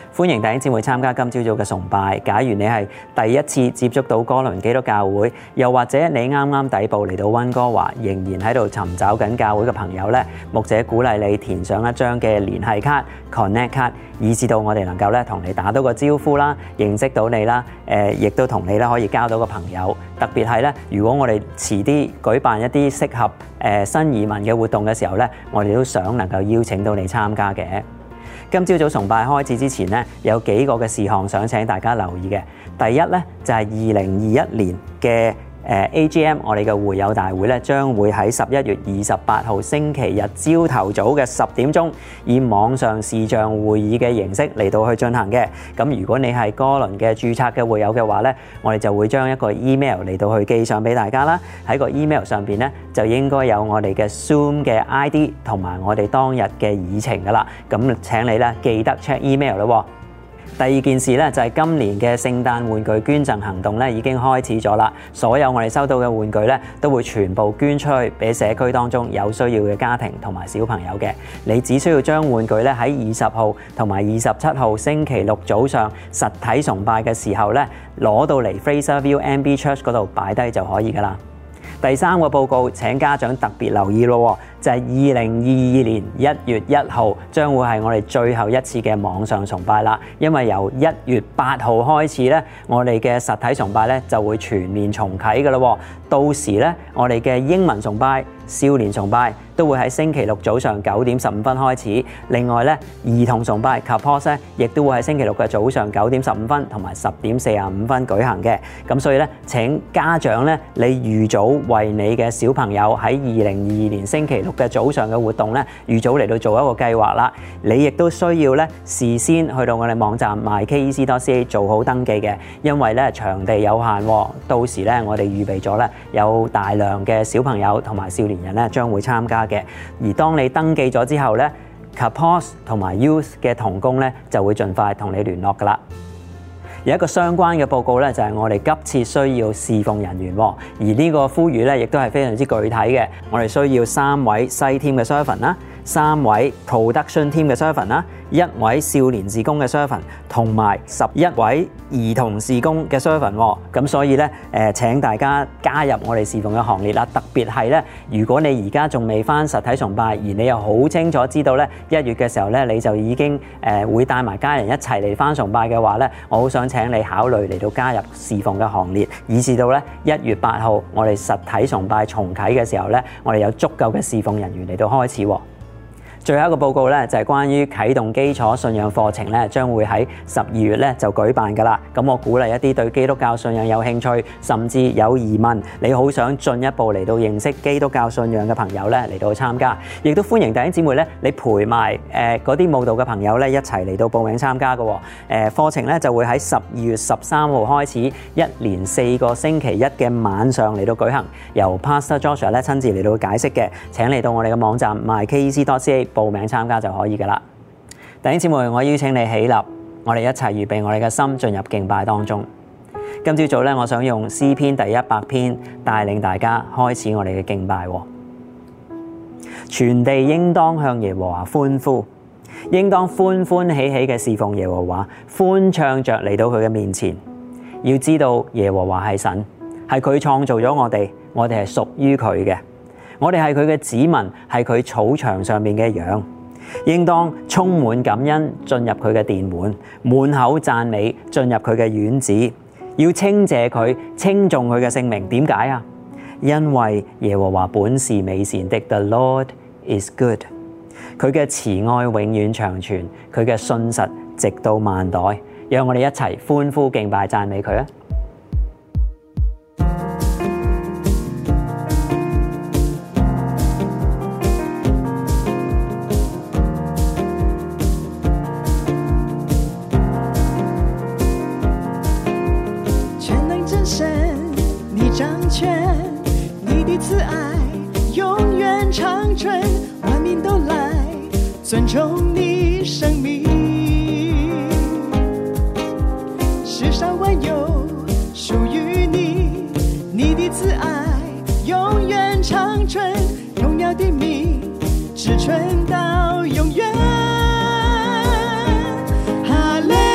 歡迎弟兄姊妹參加今朝早嘅崇拜。假如你係第一次接觸到哥倫基督教會，又或者你啱啱抵步嚟到溫哥華，仍然喺度尋找緊教會嘅朋友呢，牧者鼓勵你填上一張嘅聯繫卡 Connect 卡，以至到我哋能夠咧同你打到個招呼啦，認識到你啦，亦都同你咧可以交到個朋友。特別係咧，如果我哋遲啲舉辦一啲適合新移民嘅活動嘅時候咧，我哋都想能夠邀請到你參加嘅。今朝早崇拜開始之前呢，有幾個嘅事項想請大家留意嘅。第一咧就係2021年嘅AGM， 我哋嘅會友大會咧將會喺11月28號星期日朝頭早嘅10點鐘，以網上視像會議嘅形式嚟到去進行嘅。咁如果你係哥倫嘅註冊嘅會友嘅話咧，我哋就會將一個 email 嚟到去寄上俾大家啦。喺個 email 上邊咧就應該有我哋嘅 Zoom 嘅 ID 同埋我哋當日嘅議程噶啦。咁請你咧記得 check email 咯。第二件事咧就係今年嘅聖誕玩具捐贈行動咧已經開始咗啦，所有我哋收到嘅玩具咧都會全部捐出去俾社區當中有需要嘅家庭同埋小朋友嘅。你只需要將玩具咧喺20號同埋27號星期六早上實體崇拜嘅時候咧攞到嚟 Fraserville MB Church 嗰度擺低就可以噶啦。第三個報告請家長特別留意咯，就係2022年1月1號將會係我哋最後一次嘅網上崇拜啦。因為由1月8號開始咧，我哋嘅實體崇拜咧就會全面重啟噶啦。到時咧，我哋嘅英文崇拜、少年崇拜都會喺星期六早上9點15分開始。另外咧，兒童崇拜 Kapos 咧，亦都會喺星期六嘅早上9點15分同埋10點45分舉行嘅。咁所以咧，請家長咧，你預早為你嘅小朋友喺2022年星期六嘅早上嘅活動咧，預早嚟到做一個計劃啦。你亦都需要咧事先去到我哋網站 mykec.ca 做好登記嘅，因為咧場地有限，到時咧我哋預備咗咧有大量嘅小朋友同埋少年人咧將會參加嘅。而當你登記咗之後咧 Kapos 同埋 Youth 嘅同工咧就會盡快同你聯絡噶啦。有一個相關嘅報告咧，就係我哋急切需要侍奉人員，而呢個呼籲咧，亦都係非常之具體嘅。我哋需要3位西 team 嘅 servant 啦，3位 production team 嘅 servant 啦，1位少年事工嘅 servant， 同埋11位兒童事工嘅 servant。咁所以咧，請大家加入我哋侍奉嘅行列啦。特別係咧，如果你而家仲未返實體崇拜，而你又好清楚知道咧1月嘅時候咧，你就已經會帶埋家人一齊嚟返崇拜嘅話咧，我好想請你考慮嚟到加入侍奉嘅行列，以至到咧1月8號我哋實體崇拜重啟嘅時候咧，我哋有足夠嘅侍奉人員嚟到開始。最後一個報告咧就係關於啟動基礎信仰課程咧，將會喺12月咧就舉辦噶啦。咁我鼓勵一啲對基督教信仰有興趣，甚至有疑問，你好想進一步嚟到認識基督教信仰嘅朋友咧嚟到參加，亦都歡迎弟兄姊妹咧，你陪埋嗰啲慕道嘅朋友咧一齊嚟到報名參加嘅。課程咧就會喺12月13號開始，一連4個星期一嘅晚上嚟到舉行，由 Pastor Joshua 咧親自嚟到解釋嘅。請嚟到我哋嘅網站 mykec.ca 報名參加就可以噶啦。弟兄姊妹，我邀請你起立，我哋一齊預備我哋嘅心進入敬拜當中。今朝早咧，我想用詩篇第100篇帶領大家開始我哋嘅敬拜。全地應當向耶和華歡呼，應當歡歡喜喜嘅侍奉耶和華，歡唱着嚟到佢嘅面前。要知道耶和華係神，係佢創造咗我哋係屬於佢嘅。我哋係佢嘅子民，係佢草場上面嘅羊，應當充滿感恩進入佢嘅殿門，滿口讚美進入佢嘅院子，要稱謝佢，稱頌佢嘅聖名。點解啊？因為耶和華本是美善的 ，The Lord is good。佢嘅慈愛永遠長存，佢嘅信實直到萬代。讓我哋一齊歡呼敬拜讚美佢啊！ 尊重你生命，世上万有属于你，你的慈爱永远长存，荣耀的名直存到永远。哈利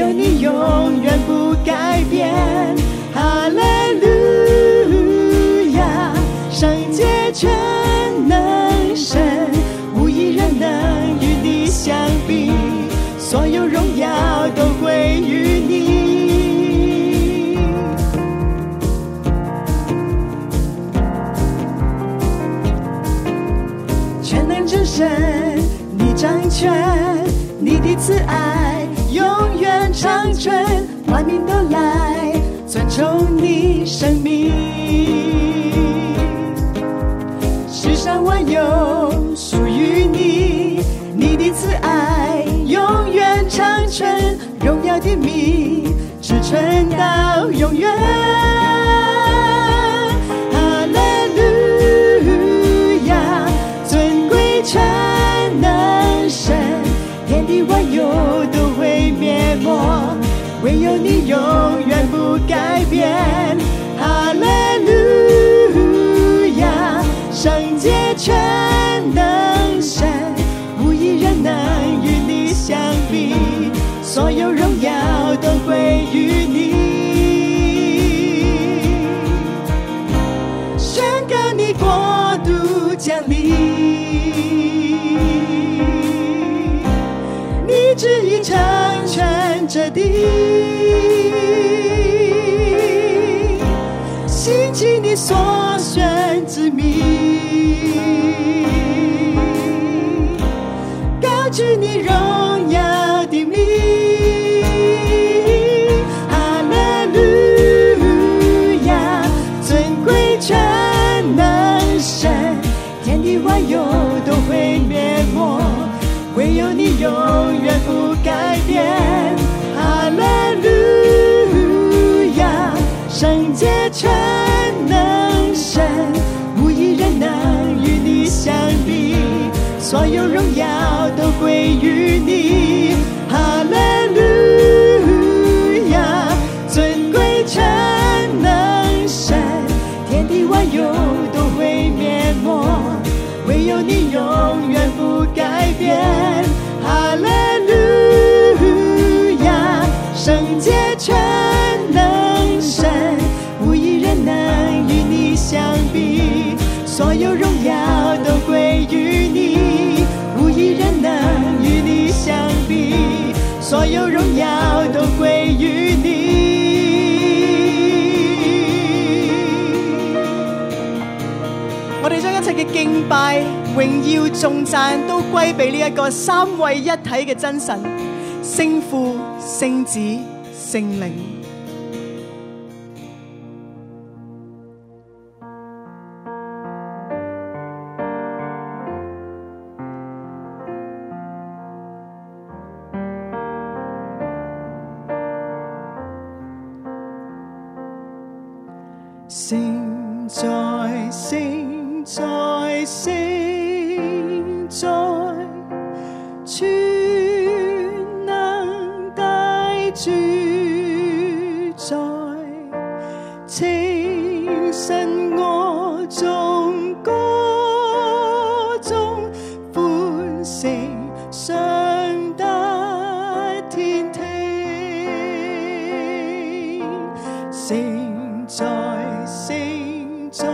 有你永远不改变。哈利路亚，圣洁全能神，无一人能与你相比，所有荣耀都归于你。全能之神，你掌权，你的慈爱永远长存，万民都来尊崇你生命。世上万有属于你，你的慈爱永远长存，荣耀的名直存到永远。哈利路亚，尊贵全能神，天地万有都会灭没，唯有你永远不改变。哈利路亚，圣洁全能神，无一人能与你相比，所有荣耀都归于你。宣告你国度降临，你旨意成全这地，兴起你所选之民，高举你荣耀的名。哈利路亚，尊贵全能神，天地万有都会灭没，唯有你永远不改变。哈利路亚，圣洁全能神，无一人能与你相比，所有荣耀都归于你。哈利路亚，尊贵全能神，天地万有都会灭没，唯有你永远不改变。哈利路亚，圣洁全能神，无一人能与你相比，所有荣耀都归于你，无一人能与你相比，所有荣耀都归于你。我哋將一切嘅敬拜、榮耀、頌讚都歸俾呢一個三位一體嘅真神，聖父、聖子、聖靈。聖在，聖在，聖在，全能大主宰，清晨我中歌中歡聲上達天庭，聖在，聖在，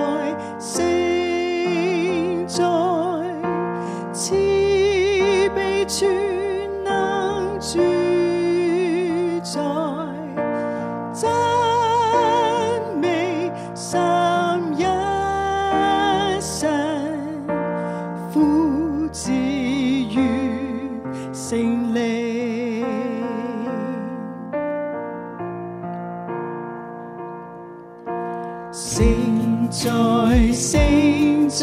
聖在，慈悲全能主宰，讚美三一神，父子與聖靈。聖在，聖在，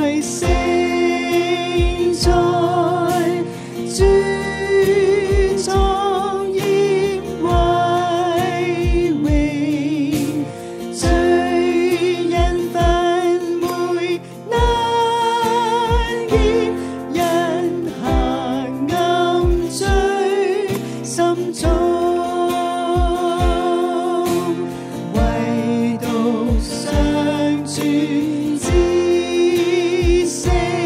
聖在，主莊嚴威榮，罪人憤悔難言，因黑暗罪心中，唯獨上主至聖。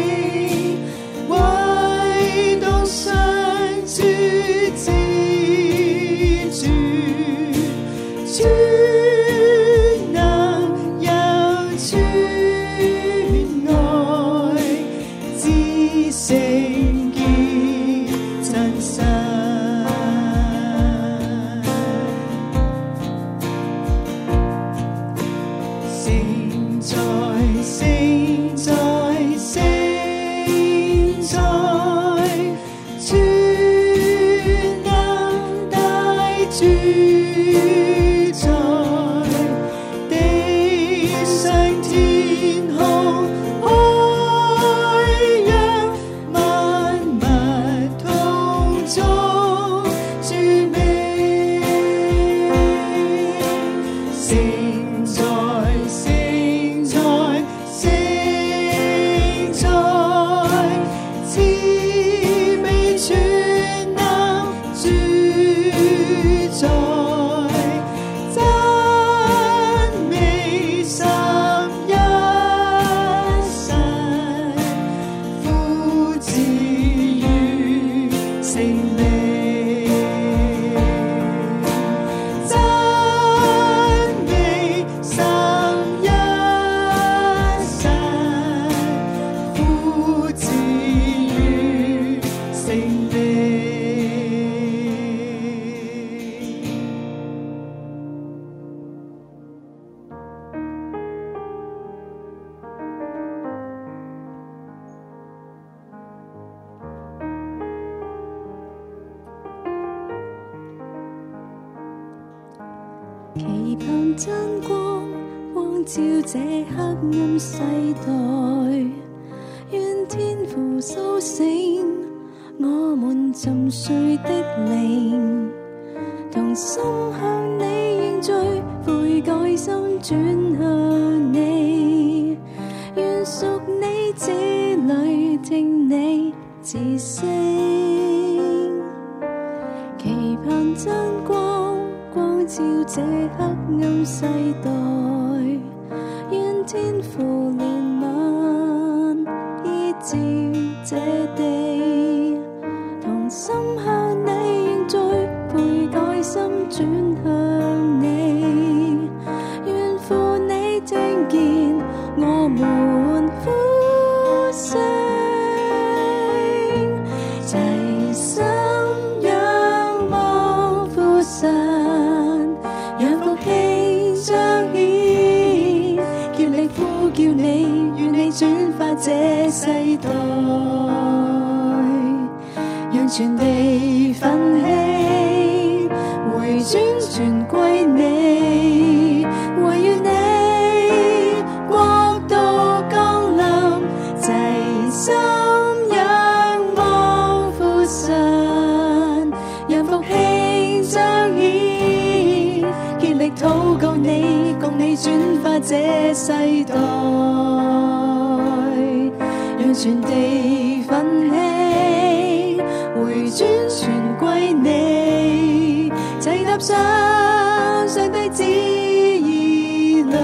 聖在，聖在，聖在，全能大主在，地上天空海洋萬物同作主名，聖在，聖在，聖在，慈悲全能主在，讚美三一神，父子與聖靈，讚美三一神，父子與聖靈。期盼真光，光照這黑暗世代，願天父甦醒我們沉睡的靈，同心向你認罪，悔改心轉向你，願屬你子女聽你自聲，期盼真光，光照這黑暗世代，願天父憐憫醫治這地，同心向你認罪，悔改心轉向你，願父你聽見我們呼聲，齊心仰望父神，讓福氣彰顯，竭力呼叫你，願你轉化這世代，讓全地奮起，回轉全歸你，惟願你國度降臨，齊心仰望父神，讓福氣彰顯，竭力禱告你，共你轉化這世代，讓全地奮起，回轉全歸你，齊踏上上帝旨意裏，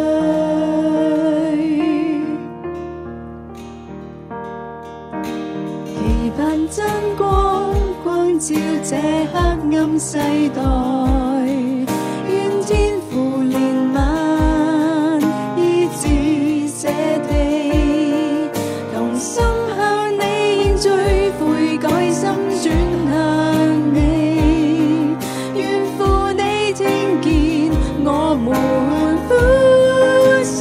期盼真光，光照這黑暗世代，願天父憐憫醫治這地，同心向你認罪，悔改心轉向你，願父你聽見我們呼聲，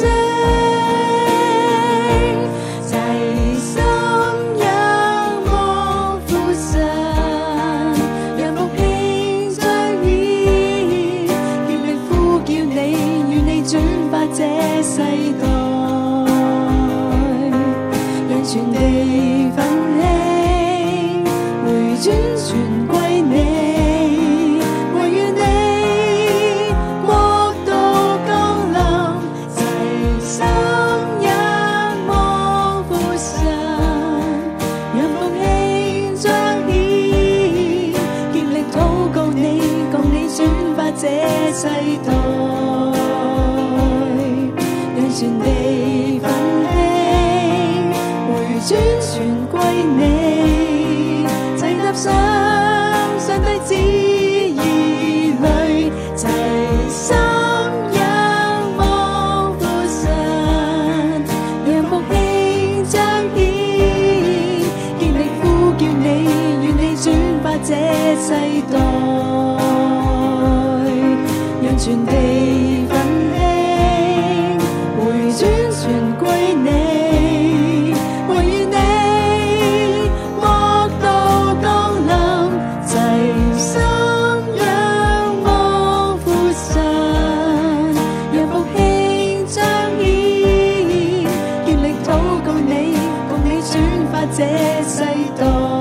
齊心仰望父神，讓福氣彰顯，竭力呼叫你，願你轉化這世代，讓全地奮起，回轉全歸你，惟願你國度降臨，齊心仰望父神，讓福氣彰顯，竭力禱告你，共你轉化這世代，讓全地奮起，回轉全歸你，齊踏上上帝旨意裏，齊心仰望父神，讓福氣彰顯，竭力呼叫你，願你轉化這世代，讓全地奮起， 這世代，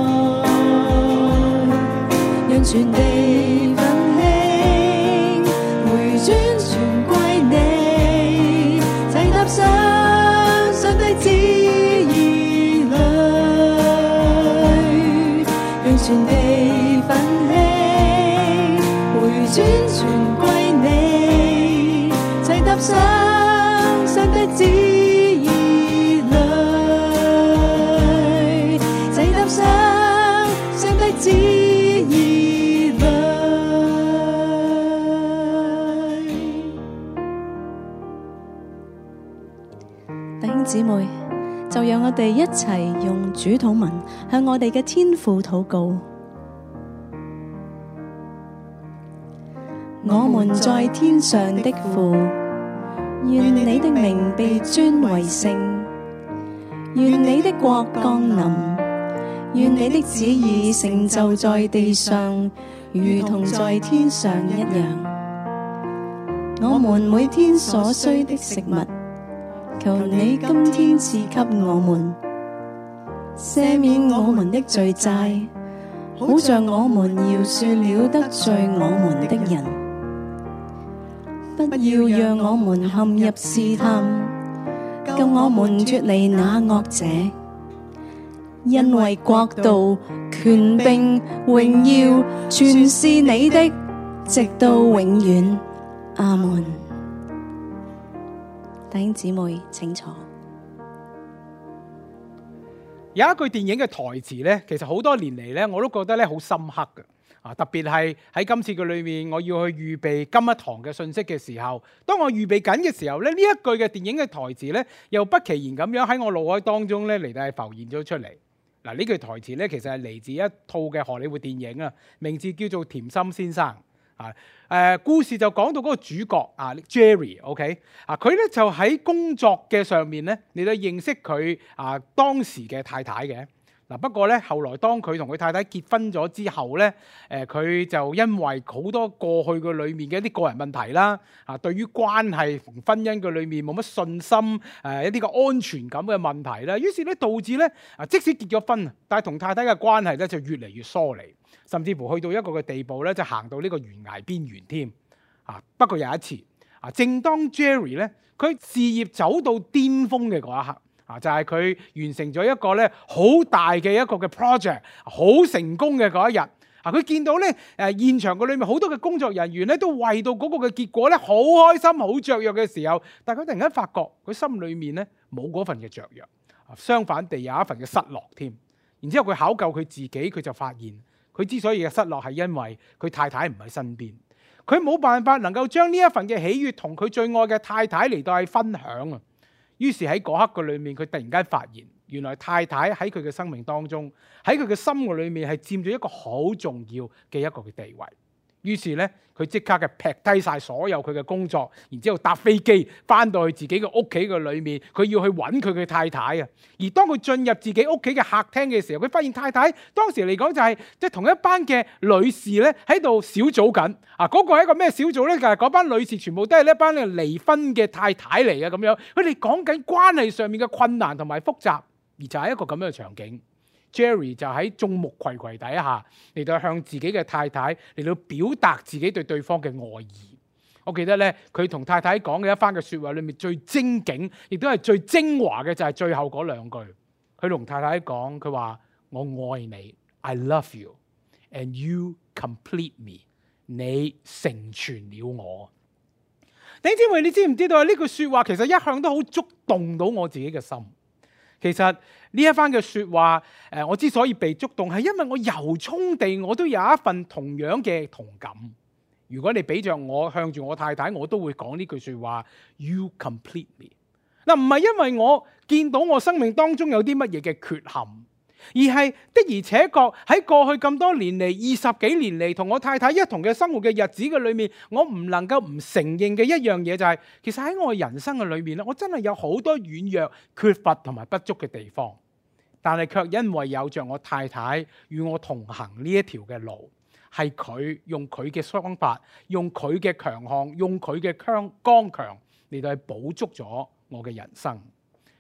讓全地奮興，回轉全歸你，齊踏上上帝旨意裏，讓全地奮興，回轉全歸你，齊踏上上帝旨意裏，齊踏上上帝旨意裏。弟兄姊妹，就讓我哋一齊用主禱文向我哋嘅天父禱告。我們在天上的父，願你的名被尊為聖，願你的國降臨，願你的旨意成就在地上，如同在天上一樣。我們每天所需的食物，求你今天賜給我們，赦免我們的罪債，好像我們饒恕了得罪我們的人。不要讓我們陷入試探，救我們脫離那惡者，因為國度、權柄、榮耀全是你的，直到永遠。阿門。弟兄姊妹請坐。 有一句電影嘅台詞咧，其實好多年嚟咧，我都覺得咧好深刻嘅。特別係喺今次嘅裏面，我要去預備今一堂嘅信息嘅時候，當我預備緊嘅時候咧，呢一句嘅電影嘅台詞咧，又不其然咁樣喺我腦海當中咧嚟到係浮現咗出嚟。嗱，呢句台詞咧，其實係嚟自一套嘅荷里活電影啊，名字叫做《甜心先生》啊。故事就講到嗰個主角啊 Jerry，OK 啊，佢咧就喺工作嘅上面咧嚟到認識佢當時嘅太太嘅。嗱，不過咧，後來當佢同佢太太結婚咗之後咧，佢就因為好多過去嘅裏面嘅一啲個人問題啦，對於關係同婚姻嘅裏面冇乜信心，一啲個安全感嘅問題啦，於是咧導致咧即使結咗婚，但係同太太嘅關係咧就越嚟越疏離，甚至乎去到一個嘅地步咧，就行到呢個懸崖邊緣添。不過有一次，正當 Jerry 咧佢事業走到巔峰嘅嗰一刻。就係佢完成咗一個咧好大嘅一個嘅 project， 好成功嘅嗰一日。佢見到咧現場嘅裏面好多嘅工作人員咧都為到嗰個嘅結果咧好開心、好雀躍嘅時候，但係佢突然間發覺佢心裏面咧冇嗰份嘅雀躍，相反地有一份嘅失落添。然之後佢考究佢自己，佢就發現佢之所以嘅失落係因為佢太太唔喺身邊，佢冇辦法能夠將呢一份嘅喜悅同佢最愛嘅太太嚟到去分享啊。於是喺嗰刻嘅裏面，佢突然間發現，原來太太喺佢嘅生命當中，喺佢嘅心嘅裏面係佔咗一個好重要嘅一個嘅地位。於是咧，佢即刻嘅劈低晒所有佢嘅工作，然之後搭飛機翻到去自己嘅屋企嘅裏面，佢要去揾佢嘅太太啊。而當佢進入自己屋企嘅客廳嘅時候，佢發現太太當時嚟講就係即係同一班嘅女士咧喺度小組緊啊。嗰個係一個咩小組咧？就係嗰班女士全部都係一班離婚嘅太太嚟嘅咁樣。佢哋講緊關係上面嘅困難同埋複雜，而就係一個咁樣嘅場景。Jerry 就喺眾目睽睽底下嚟到向自己嘅太太嚟到表達自己對對方嘅愛意。我記得咧，佢同太太講嘅一番嘅説話裏面最精警，亦都係最精華嘅就係最後嗰兩句。佢同太太講，佢話：我愛你 ，I love you and you complete me。你成全了我。弟兄姊妹，你知唔知道呢句説話其實一向都好觸動到我自己嘅心。其實呢一番嘅説話，我之所以被觸動，係因為我由衷地我都有一份同樣嘅同感。如果你俾着我向住我太太，我都會講呢句説話 ：You complete me。嗱，唔係因為我見到我生命當中有啲乜嘢嘅缺陷，而係的而且確喺過去咁多年嚟，20幾年嚟同我太太一同嘅生活嘅日子嘅裏面，我唔能夠唔承認嘅一樣嘢就係，其實喺我人生嘅裏面咧，我真係有好多軟弱、缺乏同埋不足嘅地方，但係卻因為有着我太太與我同行呢一條嘅路，係佢用佢嘅方法，用佢嘅強項，用佢嘅剛強嚟到去補足咗我嘅人生。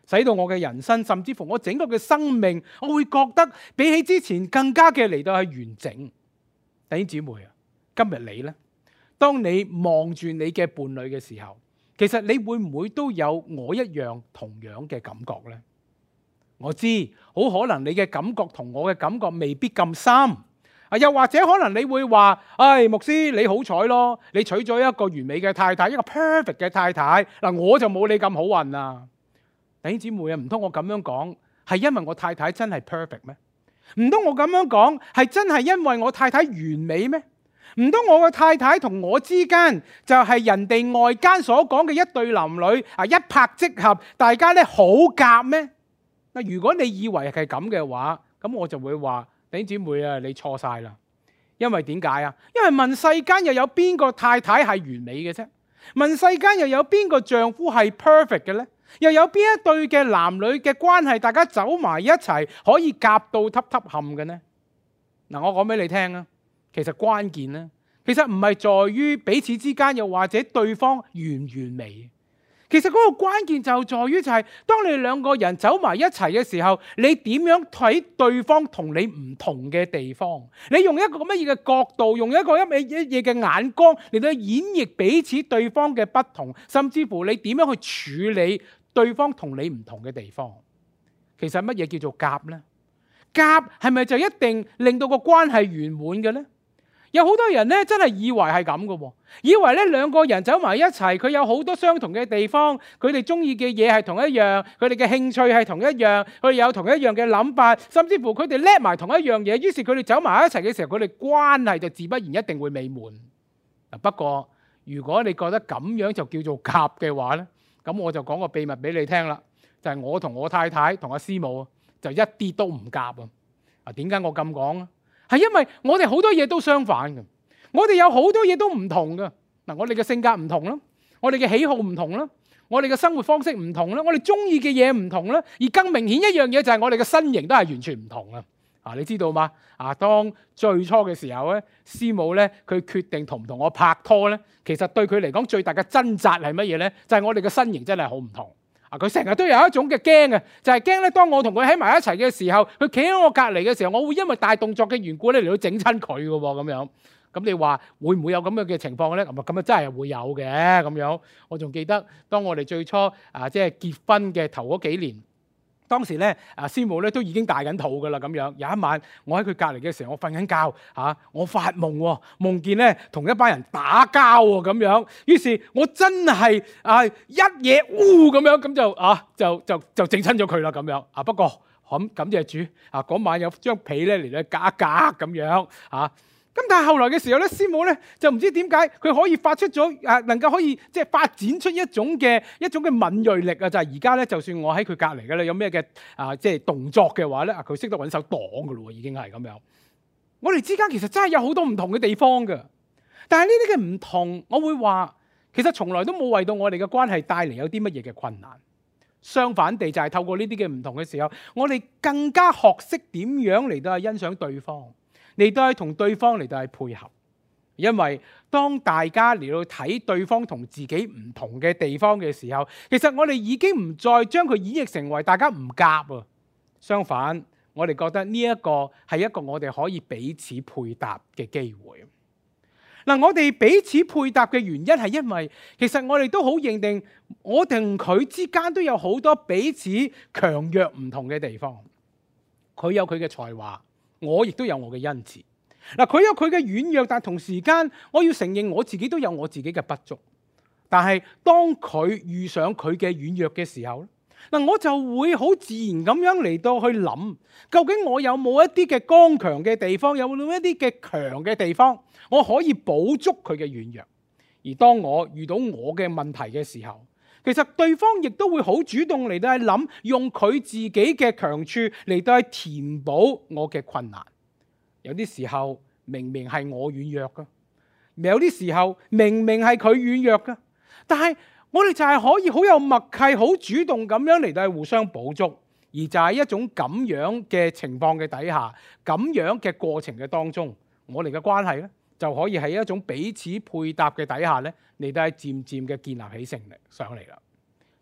使到我嘅人生，甚至乎我整個嘅生命，我會覺得比起之前更加嘅嚟到係完整。弟兄姊妹啊，今日你呢？當你望住你嘅伴侶嘅時候，其實你會唔會都有我一樣同樣嘅感覺呢？我知好可能你嘅感覺同我嘅感覺未必咁深。又或者可能你會話，牧師你好彩咯，你娶咗一個完美嘅太太，一個 perfect 嘅太太。嗱，我就冇你咁好運啊！弟兄姊妹啊，唔通我咁樣講係因為我太太真係 perfect 咩？唔通我咁樣講係真係因為我太太完美咩？唔通我嘅太太同我之間就係人哋外間所講嘅一對男女一拍即合，大家咧好夾咩？嗱，如果你以為係咁嘅話，咁我就會話，弟兄姊妹啊，你錯晒啦！因為點解啊？因為問世間又有邊個太太係完美嘅啫？問世間又有邊個丈夫係 perfect 嘅呢？又有邊一對嘅男女嘅關係，大家走埋一齊可以夾到揼揼冚嘅呢？嗱，我講俾你聽啊，其實關鍵呢，其實唔係在於彼此之間，又或者對方完唔完美。其實嗰個關鍵就在於就係，當你兩個人走埋一齊嘅時候，你點樣睇對方同你唔同嘅地方？你用一個乜嘢嘅角度，用一個乜嘢嘅眼光嚟到演繹彼此對方嘅不同，甚至乎你點樣去處理對方同你唔同嘅地方？其實乜嘢叫做夾呢？夾係咪就一定令到個關係圓滿嘅呢？有好多人咧，真係以為係咁嘅喎，以為咧兩個人走埋一齊，佢有好多相同嘅地方，佢哋中意嘅嘢係同一樣，佢哋嘅興趣係同一樣，佢哋有同一樣嘅諗法，甚至乎佢哋叻埋同一樣嘢，於是佢哋走埋一齊嘅時候，佢哋關係就自不然一定會美滿。不過如果你覺得咁樣就叫做夾嘅話咧，咁我就講個秘密俾你聽啦，就係我同我太太同阿師母就一啲都唔夾啊！點解我咁講啊？係因為我哋好多嘢都相反嘅，我哋有好多嘢都唔同嘅。嗱，我哋嘅性格唔同啦，我哋嘅喜好唔同啦，我哋嘅生活方式唔同啦，我哋中意嘅嘢唔同啦，而更明顯一樣嘢就係我哋嘅身形都係完全唔同啊！你知道嗎？當最初嘅時候咧，師母咧佢決定同唔同我拍拖咧，其實對佢嚟講最大嘅掙扎係乜嘢咧？就係我哋嘅身形真係好唔同。佢成日都有一種嘅驚嘅，就係驚咧。當我同佢喺埋一齊嘅時候，佢企喺我隔離嘅時候，我會因為大動作嘅緣故咧嚟到整親佢嘅喎，咁樣。咁你話會唔會有咁樣嘅情況咧？咁啊真係會有嘅咁樣。我仲記得當我哋最初即係結婚嘅頭嗰幾年。當時咧，師母咧都已經大緊肚噶啦，咁樣有一晚，我喺佢隔離嘅時候，我瞓緊覺我發夢喎，夢見咧同一班人打交喎，咁樣。於是，我真係一嘢咁樣，咁就整親咗佢啦，咁樣。不過感謝主嗰晚有張被咧嚟到隔一隔咁樣咁但係後來嘅時候咧，師母咧就唔知點解佢可以發出咗能夠可以即係發展出一種嘅敏鋭力啊！就係而家咧，就算我喺佢隔離嘅咧，有咩嘅即係動作嘅話咧，佢識得揾手擋㗎咯喎，已經係咁樣。我哋之間其實真係有好多唔同嘅地方㗎，但係呢啲嘅唔同，我會話其實從來都冇為到我哋嘅關係帶嚟有啲乜嘢嘅困難。相反地，就係透過呢啲嘅唔同嘅時候，我哋更加學識點樣嚟到去欣賞對方。嚟到係同對方嚟到係配合，因為當大家嚟到睇對方同自己唔同嘅地方嘅時候，其實我哋已經唔再將佢演繹成為大家唔夾啊。相反，我哋覺得呢一個係一個我哋可以彼此配搭嘅機會。我哋彼此配搭嘅原因係因為其實我哋都好認定，我同佢之間都有好多彼此強弱唔同嘅地方。佢有佢嘅才華。我亦都有我嘅恩賜，佢有佢嘅軟弱，但同時間我要承認我自己都有我自己嘅不足。但係當佢遇上佢嘅軟弱嘅時候咧，我就會好自然咁樣嚟到去諗，究竟我有冇一啲嘅剛強嘅地方，有冇一啲嘅強嘅地方，我可以補足佢嘅軟弱。而當我遇到我嘅問題嘅時候，其實對方亦都會好主動嚟到去諗，用佢自己嘅強處嚟到去填補我嘅困難。有啲時候明明係我軟弱噶，有啲時候明明係佢軟弱噶，但係我哋就係可以好有默契、好主動咁樣嚟到去互相補足，而就係一種咁樣嘅情況嘅底下，咁樣嘅過程嘅當中，我哋嘅關係咧就可以喺一種彼此配搭嘅底下咧，嚟到係漸漸嘅建立起上嚟啦。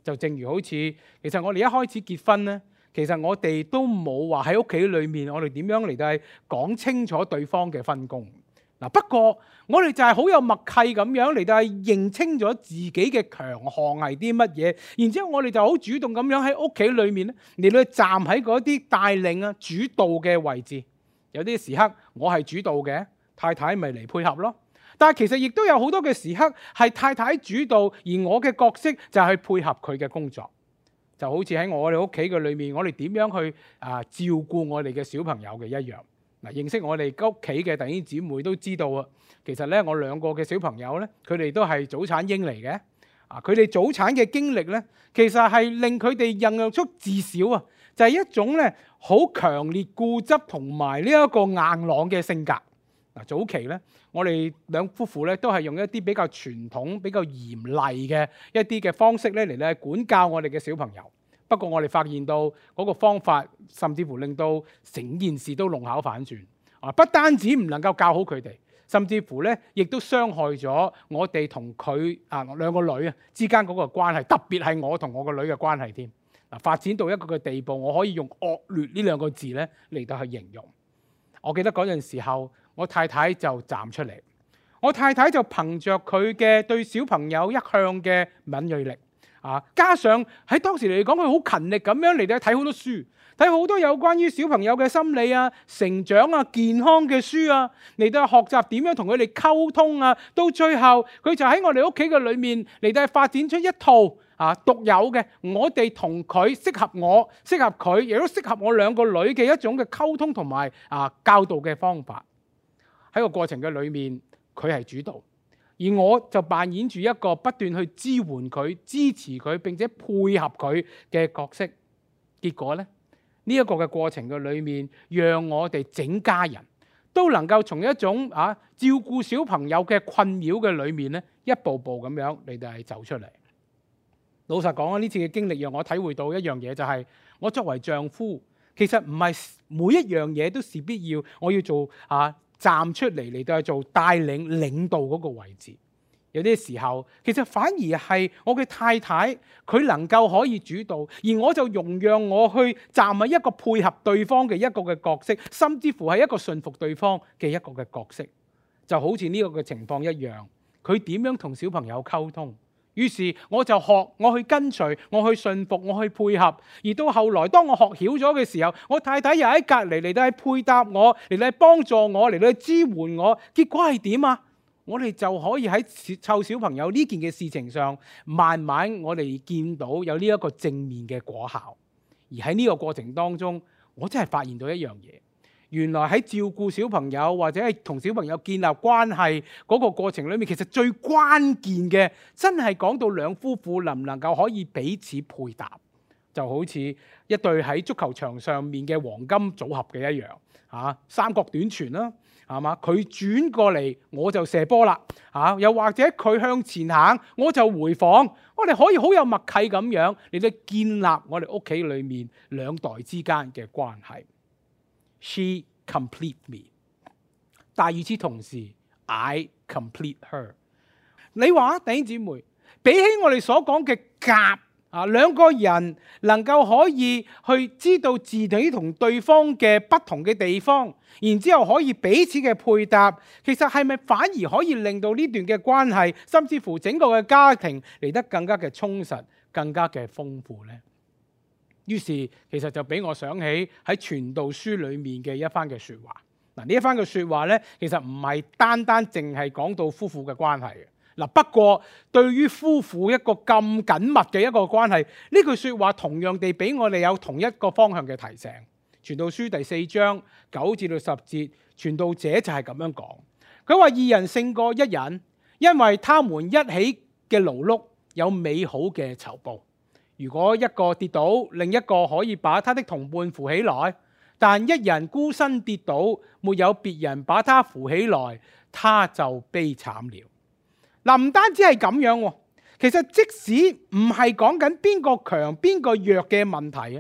就正如好似其實我哋一開始結婚咧，其實我哋都冇話喺屋企裏面我哋點樣嚟到係講清楚對方嘅分工。嗱，不過我哋就係好有默契咁樣嚟到係認清咗自己嘅強項係啲乜嘢，然之後我哋就好主動咁樣喺屋企裏面咧嚟到站喺嗰啲帶領啊主導嘅位置。有啲時刻我係主導嘅，太太咪嚟配合咯。但係其實亦都有好多嘅時刻係太太主導，而我嘅角色就係配合佢嘅工作。就好似喺我哋屋企嘅裏面，我哋點樣去照顧我哋嘅小朋友嘅一樣。嗱，認識我哋屋企嘅弟兄姊妹都知道啊，其實咧我兩個嘅小朋友咧，佢哋都係早產嬰嚟嘅。佢哋早產嘅經歷咧，其實係令佢哋孕育出至少啊，就係一種咧好強烈固執同埋呢一個硬朗嘅性格。嗱，早期咧，我哋兩夫婦咧都係用一啲比較傳統、比較嚴厲嘅一啲嘅方式咧嚟咧管教我哋嘅小朋友。不過我哋發現到嗰個方法，甚至乎令到整件事都弄巧反轉。不單止唔能夠教好佢哋，甚至乎咧亦都傷害咗我哋同佢兩個女啊之間嗰個關係，特別係我同我個女嘅關係添。發展到一個嘅地步，我可以用惡劣呢兩個字咧嚟到去形容。我記得嗰陣時候，我太太就站出嚟，我太太就憑着佢嘅對小朋友一向嘅敏鋭力。加上喺當時嚟講，佢好勤力咁樣嚟到睇好多書，睇好多有關於小朋友嘅心理啊、成長啊、健康嘅書啊，嚟到學習點樣同佢哋溝通啊。到最後，佢就喺我哋屋企嘅裏面嚟到發展出一套獨有嘅，我哋同佢適合我、適合佢，亦都適合我兩個女嘅一種嘅溝通同埋教導嘅方法。喺個過程嘅裏面，佢係主導。而我就扮演住一個不斷去支援佢、支持佢並且配合佢嘅角色。結果咧，呢一個嘅過程嘅裏面，讓我哋整家人都能夠從一種照顧小朋友嘅困擾嘅裏面咧，一步步咁樣嚟到係走出嚟。老實講啊，呢次嘅經歷讓我體會到一樣嘢，就係我作為丈夫，其實唔係每一樣嘢都是必要我要做站出嚟到去做帶領領導嗰個位置。有啲時候其實反而係我嘅太太佢能夠可以主導，而我就容讓我去站喺一個配合對方嘅一個嘅角色，甚至乎係一個順服對方嘅一個嘅角色。就好似呢個嘅情況一樣，佢點樣同小朋友溝通，於是我就學，我去跟隨，我去順服，我去配合。而到後來當我學曉咗嘅時候，我太太又喺隔離嚟到去配搭我，嚟到去幫助我，嚟到去支援我。結果係點啊？我哋就可以喺湊小朋友呢件嘅事情上，慢慢我哋見到有呢一個正面嘅果效。而喺呢個過程當中，我真係發現到一樣嘢，原來喺照顧小朋友或者係同小朋友建立關係嗰個過程裏面，其實最關鍵嘅真係講到兩夫婦能唔能夠可以彼此配搭，就好似一對喺足球場上面嘅黃金組合嘅一樣，三角短傳啦。係嘛？佢轉過嚟我就射波啦，又或者佢向前行我就回防，我哋可以好有默契咁樣嚟到建立我哋屋企裏面兩代之間嘅關係。She complete me， 但與此同時 I complete her。 你話弟兄姊妹，比起我哋所講嘅夾兩個人能夠可以去知道自己同對方嘅不同嘅地方，然之後可以彼此嘅配搭，其實係咪反而可以令到呢段嘅關係，甚至乎整個嘅家庭嚟得更加嘅充實、更加嘅豐富呢？於是其實就俾我想起喺傳道書裏面嘅一番嘅説話。嗱，呢一番嘅説話呢，其實唔係單單淨係講到夫婦嘅關係嘅。不過對於夫婦一個咁緊密嘅一個關係，呢句説話同樣地俾我哋有同一個方向嘅提醒。傳道書第4章9至到10節，傳道者就係咁樣講。佢話二人勝過一人，因為他們一起嘅勞碌有美好嘅酬報。如果一個跌倒，另一個可以把他的同伴扶起來，但一人孤身跌倒，沒有別人把他扶起來，他就悲慘了。唔單止係咁樣，其實即使唔係講緊邊個強邊個弱嘅問題啊，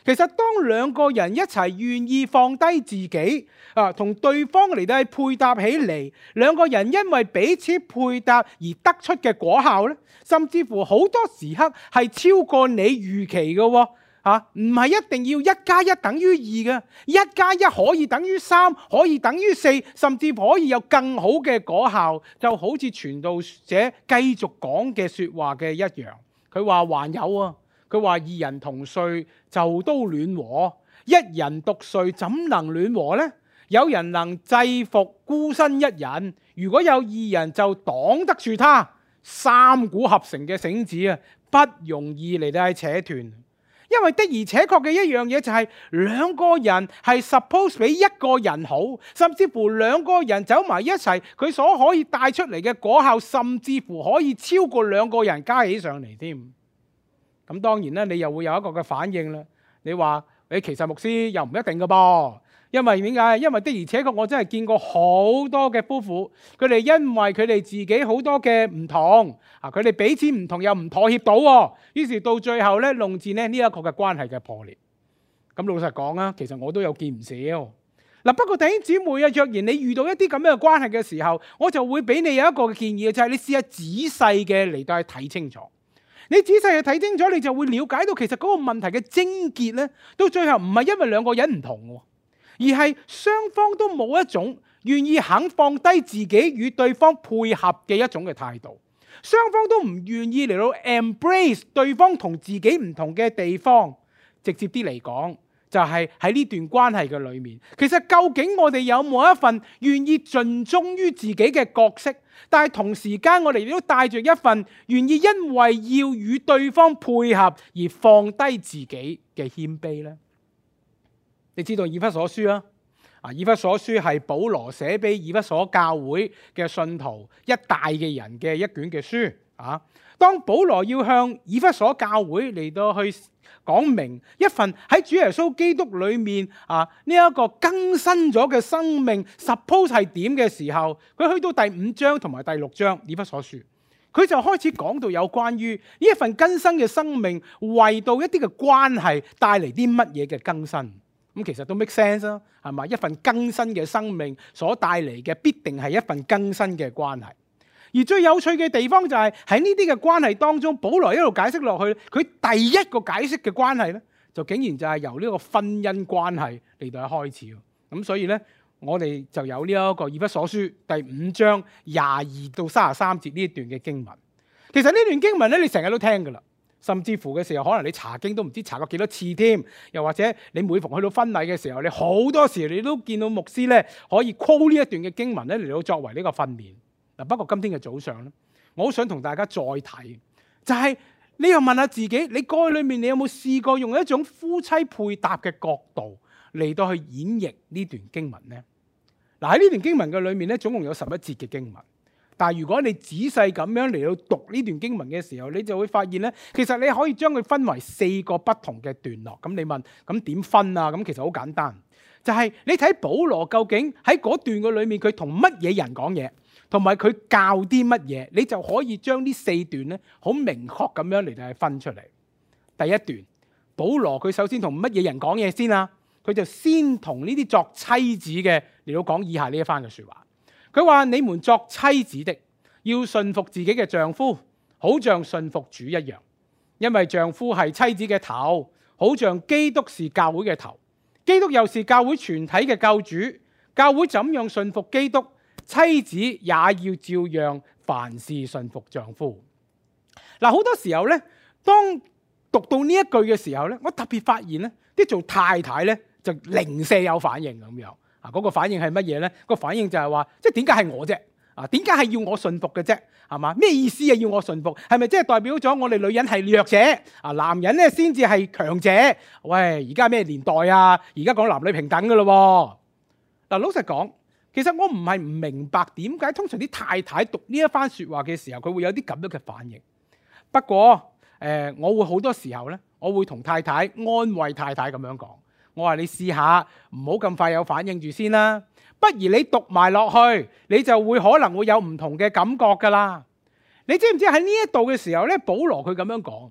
其實當兩個人一齊願意放低自己同對方嚟到去配搭起嚟，兩個人因為彼此配搭而得出嘅果效咧，甚至乎好多時刻係超過你預期嘅喎。唔係一定要1+1等於2嘅，1+1可以等於3，可以等於4，甚至可以有更好嘅果效。就好似傳道者繼續講嘅説話嘅一樣，佢話還有啊，佢話2人同睡就都暖和，1人獨睡怎能暖和呢？有人能制服孤身一人，如果有2人就擋得住他。3股合成嘅繩子啊，不容易嚟到去扯斷。因為的而且確嘅一樣嘢就係兩個人係 suppose 比一個人好，甚至乎兩個人走埋一齊，佢所可以帶出嚟嘅果效，甚至乎可以超過兩個人加起上嚟添。咁當然啦，你又會有一個嘅反應啦。你話其實牧師又唔一定㗎噃。因為點解？因為的而且確我真係見過好多嘅夫婦，佢哋因為佢哋自己好多嘅唔同佢哋彼此唔同又唔妥協到，於是到最後咧，弄致呢一個嘅關係嘅破裂。咁老實講啊，其實我都有見唔少嗱。不過弟兄姊妹啊，若然你遇到一啲咁樣嘅關係嘅時候，我就會俾你有一個嘅建議，就係你試下仔細嘅嚟到去睇清楚。你仔細去睇清楚，你就會了解到其實嗰個問題嘅症結咧，到最後唔係因為兩個人唔同，而係雙方都冇一種願意肯放低自己與對方配合嘅一種嘅態度，雙方都唔願意嚟到 embrace 對方同自己唔同嘅地方。直接啲嚟講，就係喺呢段關係嘅裏面，其實究竟我哋有冇一份願意盡忠於自己嘅角色，但係同時間我哋亦都帶住一份願意因為要與對方配合而放低自己嘅謙卑呢？你知道以弗所書以弗所書係保羅寫俾以弗所教會嘅信徒一大嘅人嘅一卷嘅書當保羅要向以弗所教會嚟到去講明一份喺主耶穌基督裏面呢一個更新咗嘅生命 suppose 係點嘅時候，佢去到第5章同埋第6章以弗所書，佢就開始講到有關於呢一份更新嘅生命為到一啲嘅關係帶嚟啲乜嘢嘅更新。咁其實都 make sense 啦，係嘛？一份更新嘅生命所帶嚟嘅必定係一份更新嘅關係。而最有趣嘅地方就係喺呢啲嘅關係當中，保羅一路解釋落去，佢第一個解釋嘅關係咧，就竟然就係由呢個婚姻關係嚟到開始。咁所以咧，我哋就有呢一個以弗所書第5章22到33節呢一段嘅經文。其實呢段經文咧，你成日都聽㗎啦。甚至乎嘅時候，可能你查經都唔知查過幾多次添，又或者你每逢去到婚禮嘅時候，你好多時你都見到牧師咧可以 call 呢一段嘅經文咧嚟到作為呢個訓練。不過今天嘅早上咧，我好想同大家再睇，就係你又問下自己，你過去裏面你有冇試過用一種夫妻配搭嘅角度嚟到去演繹呢段經文呢？喺呢段經文嘅裏面咧，總共有11節嘅經文。但係如果你仔細咁樣嚟到讀呢段經文嘅時候，你就會發現咧，其實你可以將佢分為4個不同嘅段落。咁你問，咁點分啊？咁其實好簡單，就係你睇保羅究竟喺嗰段嘅裏面，佢同乜嘢人講嘢，同埋佢教啲乜嘢，你就可以將呢4段咧好明確咁樣嚟到去分出嚟。第一段，保羅佢首先同乜嘢人講嘢先啊？佢就先同呢啲作妻子嘅嚟到講以下呢一番嘅説話。佢話：你們作妻子的，要順服自己嘅丈夫，好像順服主一樣。因為丈夫係妻子嘅頭，好像基督是教會嘅頭。基督又是教會全體嘅救主。教會怎樣順服基督，妻子也要照樣凡事順服丈夫。好多時候咧，當讀到呢一句嘅時候咧，我特別發現咧，啲做太太咧就零舍有反應咁樣。嗰個反應係乜嘢咧？個反應就係話，即係點解係我啫？點解係要我順服嘅啫？係嘛？咩意思啊？要我順服係咪即係代表咗我哋女人係弱者男人咧先至係強者？喂，而家咩年代啊？而家講男女平等㗎咯喎。老實講，其實我唔係唔明白點解通常啲太太讀呢一番説話嘅時候，佢會有啲咁樣嘅反應。不過我會好多時候咧，我會同太太安慰太太咁樣講。我話你試下唔好咁快有反應住先啦，不如你讀埋落去，你就會可能會有唔同嘅感覺㗎啦。你知唔知喺呢一度嘅時候咧，保羅佢咁樣講，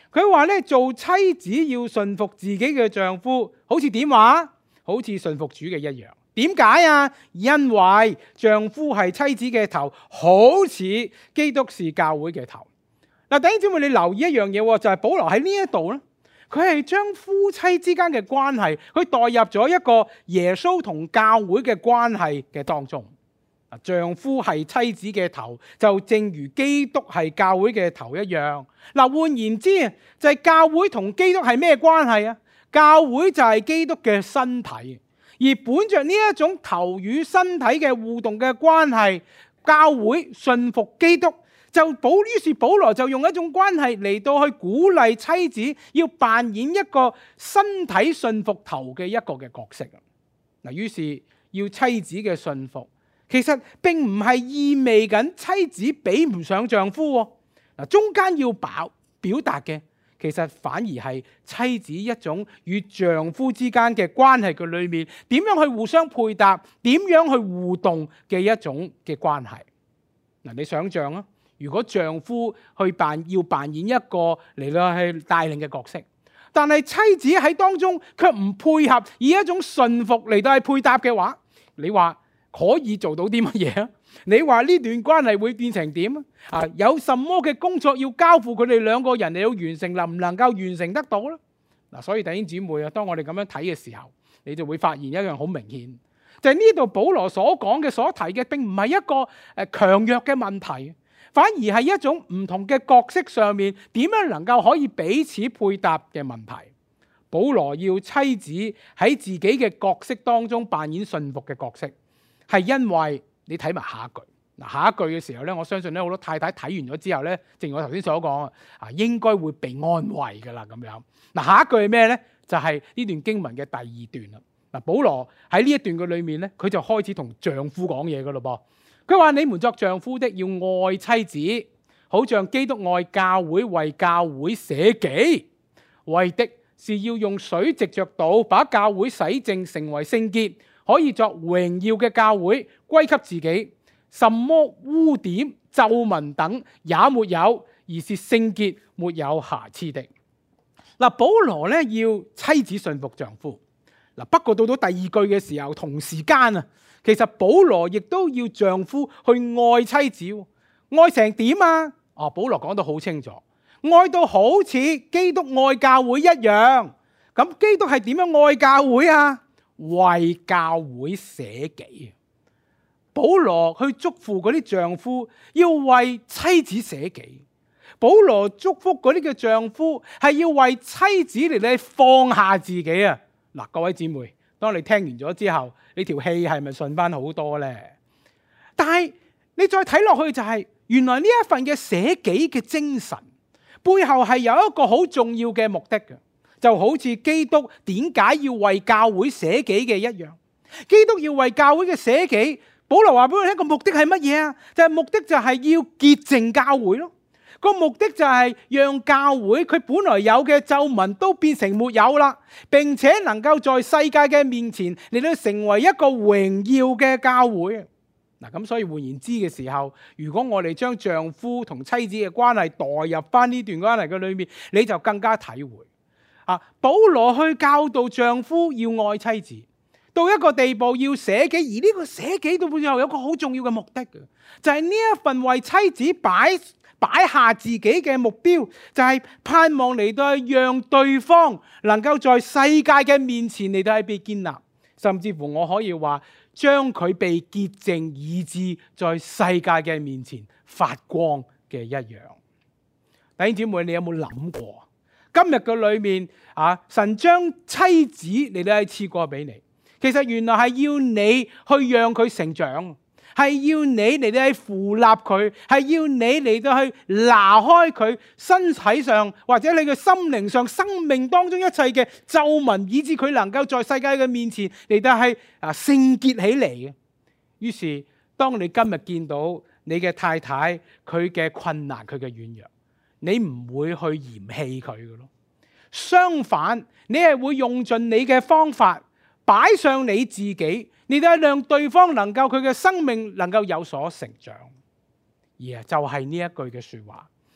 佢話咧，做妻子要順服自己嘅丈夫，好似點話？好似順服主嘅一樣。點解啊？因為丈夫係妻子嘅頭，好似基督是教會嘅頭。嗱，弟兄姊妹，你留意一樣嘢，就係保羅喺呢一度咧，佢係將夫妻之間嘅關係，佢代入咗一個耶穌同教會嘅關係嘅當中。丈夫係妻子嘅頭，就正如基督係教會嘅頭一樣。嗱，換言之，就係教會同基督係咩關係啊？教會就係基督嘅身體，而本着呢一種頭與身體嘅互動嘅關係，教會順服基督，於是保羅就用一種關係嚟到去鼓勵妻子要扮演一個身體順服頭嘅一個嘅角色。嗱，於是要妻子嘅順服，其實並唔係意味緊妻子比唔上丈夫喎。嗱，中間要表達嘅，其實反而係妻子一種與丈夫之間嘅關係嘅裏面，點樣去互相配搭，點樣去互動嘅一種嘅關係。嗱，你想象啊，如果丈夫要扮演一個嚟到去帶領嘅角色，但係妻子喺當中卻唔配合，以一種順服嚟到去配搭嘅話，你話可以做到啲乜嘢啊？你話呢段關係會變成點啊？有什麼嘅工作要交付佢哋兩個人嚟到完成，能唔能夠完成得到咧？嗱，所以弟兄姊妹啊，當我哋咁樣睇嘅時候，你就會發現一樣好明顯，就係呢度保羅所講嘅、所提嘅，並唔係一個強弱嘅問題，反而係一種唔同嘅角色上面點樣能夠可以彼此配搭嘅問題。保羅要妻子喺自己嘅角色當中扮演順服嘅角色，係因為你睇埋下一句。嗱，下一句嘅時候咧，我相信咧好多太太睇完咗之後咧，正如我頭先所講啊，應該會被安慰噶啦咁樣。嗱，下一句係咩咧？就係呢段經文嘅第二段啦。嗱，保羅喺呢一段嘅裏面咧，佢就開始同丈夫講嘢噶咯噃。佢話：你們作丈夫的要愛妻子，好像基督愛教會，為教會捨己，為的是要用水藉着道把教會洗淨，成為聖潔，可以作榮耀嘅教會，歸給自己，什麼污點、皺紋等也沒有，而是聖潔，沒有瑕疵的。嗱，保羅咧要妻子順服丈夫。嗱，不過到第二句嘅時候，同時間啊，其實保羅亦都要丈夫去愛妻子，愛成點啊？保羅講到好清楚，愛到好似基督愛教會一樣。咁基督係點樣愛教會啊？為教會捨己。保羅去囑咐嗰啲丈夫要為妻子捨己。保羅祝福嗰啲嘅丈夫係要為妻子嚟到放下自己啊！嗱，各位姊妹，當你聽完咗之後，你條氣係咪順翻好多呢？但係你再睇落去就係，原來呢一份嘅捨己嘅精神背後係有一個好重要嘅目的嘅，就好似基督點解要為教會捨己嘅一樣。基督要為教會嘅捨己，保羅話俾我聽個目的係乜嘢啊？就係目的就係要潔淨教會咯。個目的就係讓教會佢本來有嘅皺紋都變成沒有啦，並且能夠在世界嘅面前嚟到成為一個榮耀嘅教會。嗱，咁所以換言之嘅時候，如果我哋將丈夫同妻子嘅關係代入翻呢段關係嘅裏面，你就更加體會啊。保羅去教導丈夫要愛妻子，到一個地步要捨己，而呢個捨己到背後有一個好重要嘅目的嘅，就係呢一份為妻子擺下自己嘅目標，就係盼望嚟到讓對方能夠在世界嘅面前嚟到係被建立，甚至乎我可以話將佢被潔淨，以致在世界嘅面前發光嘅一樣。弟兄姊妹，你有冇諗過今日嘅裏面神將妻子嚟到係賜過俾你，其實原來係要你去讓佢成長，係要你嚟到去扶立佢，係要你嚟到去拿開佢身體上或者你嘅心靈上生命當中一切嘅皺紋，以致佢能夠在世界嘅面前嚟到係聖潔起嚟嘅。於是當你今日見到你嘅太太佢嘅困難，佢嘅軟弱，你唔會去嫌棄佢嘅咯。相反，你係會用盡你嘅方法擺上你自己，你都係讓對方能夠佢嘅生命能夠有所成長。就係呢一句嘅說話，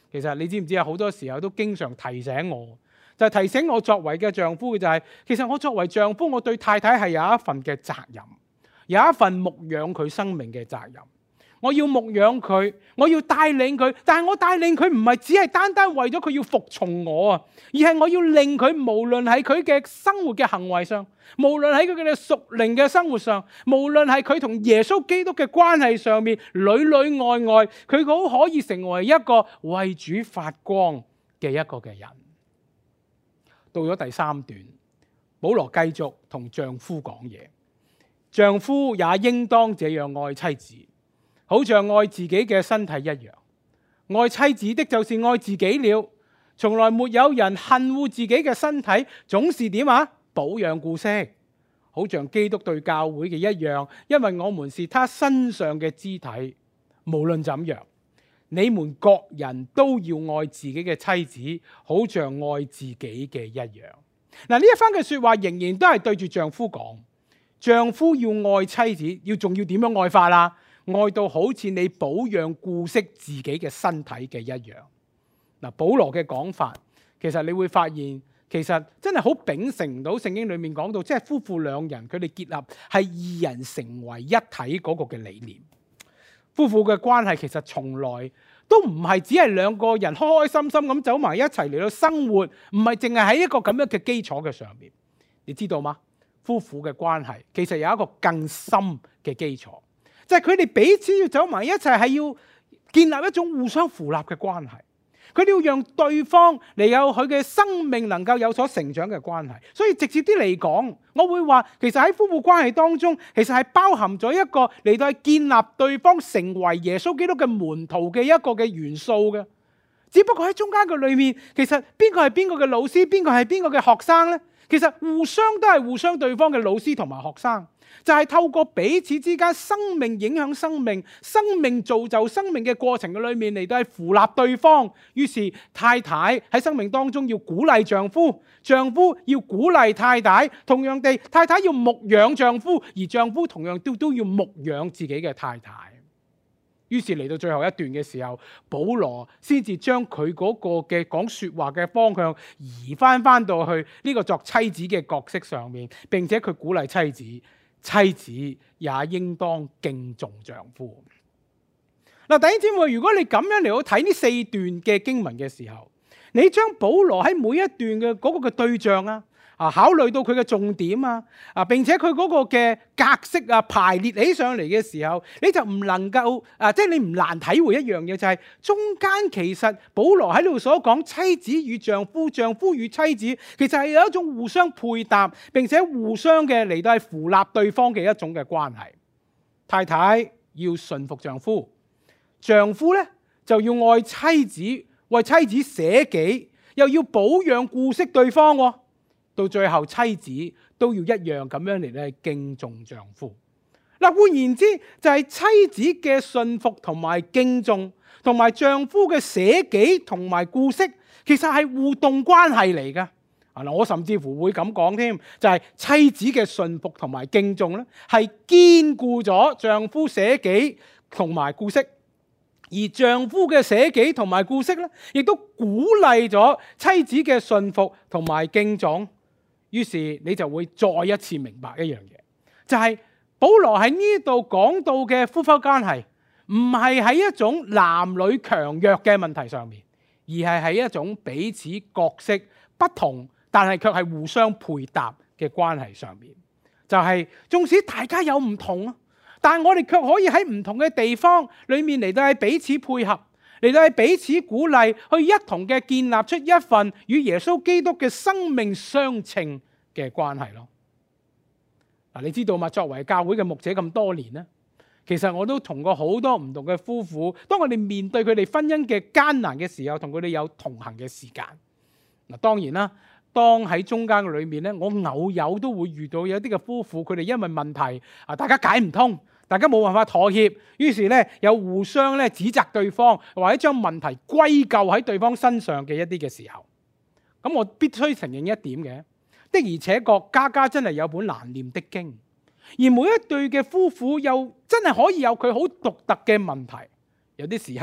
其實你知唔知啊？好多時候都經常提醒我，就係提醒我作為嘅丈夫嘅就係，其實我作為丈夫，我對太太係有一份嘅責任，有一份牧養佢生命嘅責任。我要牧養佢，我要帶領佢，但係我帶領佢唔係只係單單為咗佢要服從我啊，而係我要令佢無論喺佢嘅生活嘅行為上，無論喺佢嘅屬靈嘅生活上，無論係佢同耶穌基督嘅關係上面，裏裏外外，佢好可以成為一個為主發光嘅一個嘅人。到咗第3段，保羅繼續同丈夫講嘢，丈夫也應當這樣愛妻子，好像愛自己嘅身體一樣。愛妻子的就是愛自己了。從來沒有人恨惡自己嘅身體，總是點啊？保養顧惜，好像基督對教會嘅一樣，因為我們是他身上嘅肢體。無論怎樣，你們各人都要愛自己嘅妻子，好像愛自己嘅一樣。嗱，呢一番嘅說話仍然都係對住丈夫講，丈夫要愛妻子，仲要點樣愛法啦？愛到好似你保養顧惜自己嘅身體嘅一樣。嗱，保羅嘅講法，其實你會發現，其實真係好秉承到聖經裏面講到，即係夫婦兩人佢哋結合係2人成為一體嗰個嘅理念。夫婦嘅關係其實從來都唔係只係兩個人開開心心咁走埋一齊嚟到生活，唔係淨係喺一個咁樣嘅基礎嘅上面。你知道嗎？夫婦嘅關係其實有一個更深嘅基礎，就係佢哋彼此要走埋一齊，係要建立一種互相扶立嘅關係。佢哋要讓對方嚟有佢嘅生命能夠有所成長嘅關係。所以直接啲嚟講，我會話其實喺夫婦關係當中，其實係包含咗一個嚟到建立對方成為耶穌基督嘅門徒嘅一個嘅元素嘅。只不過喺中間嘅裏面，其實邊個係邊個嘅老師，邊個係邊個嘅學生呢？其實互相都係互相對方嘅老師同埋學生。就係透過彼此之間生命影響生命，生命造就生命嘅過程嘅裏面嚟到係扶立對方。於是太太喺生命當中要鼓勵丈夫，丈夫要鼓勵太太，同樣地太太要牧養丈夫，而丈夫同樣都要牧養自己嘅太太。於是嚟到最後一段嘅時候，保羅先至將佢嗰個嘅講說話嘅方向移翻到去呢個作妻子嘅角色上面，並且佢鼓勵妻子。妻子也應當敬重丈夫。嗱，弟兄姊妹，如果你咁樣嚟到睇呢4段嘅經文嘅時候，你將保羅喺每一段嘅嗰個嘅對象考慮到佢嘅重點並且佢嗰個嘅格式排列起上嚟嘅時候，你就唔能夠即係你唔難體會一樣嘢，就係中間其實保羅喺度所講妻子與丈夫、丈夫與妻子，其實係有一種互相配搭，並且互相嘅嚟到係扶立對方嘅一種嘅關係。太太要順服丈夫，丈夫咧就要愛妻子，為妻子捨己，又要保養顧惜對方喎。到最後妻子都要一樣咁樣嚟咧敬重丈夫。嗱，換言之就係妻子嘅順服同埋敬重，同埋丈夫嘅捨己同埋顧惜，其實係互動關係嚟噶。我甚至乎會咁講添，就係妻子嘅順服同埋敬重咧，係堅固咗丈夫捨己同埋顧惜，而丈夫嘅捨己同埋顧惜咧，亦都鼓勵咗妻子嘅順服同埋敬重。於是你就會再一次明白一樣嘢，就係保羅喺呢度講到嘅夫婦關係，唔係喺一種男女強弱嘅問題上面，而係喺一種彼此角色不同，但係卻係互相配搭嘅關係上面。就係縱使大家有唔同，但係我哋卻可以喺唔同嘅地方裏面嚟到係彼此配合，嚟到係彼此鼓勵，去一同嘅建立出一份與耶穌基督嘅生命相稱嘅關係咯。嗱，你知道嘛？作為教會嘅牧者咁多年咧，其實我都同過好多唔同嘅夫婦，當我哋面對佢哋婚姻嘅艱難嘅時候，同佢哋有同行嘅時間。嗱，當然啦，當喺中間嘅裏面咧，我偶有都會遇到有啲嘅夫婦，佢哋因為問題大家解唔通，大家冇辦法妥協，於是咧有互相咧指責對方，或者將問題歸咎喺對方身上嘅一啲嘅時候，咁我必須承認一點嘅，的而且確家家真係有本難念的經，而每一對嘅夫婦又真係可以有佢好獨特嘅問題，有啲時刻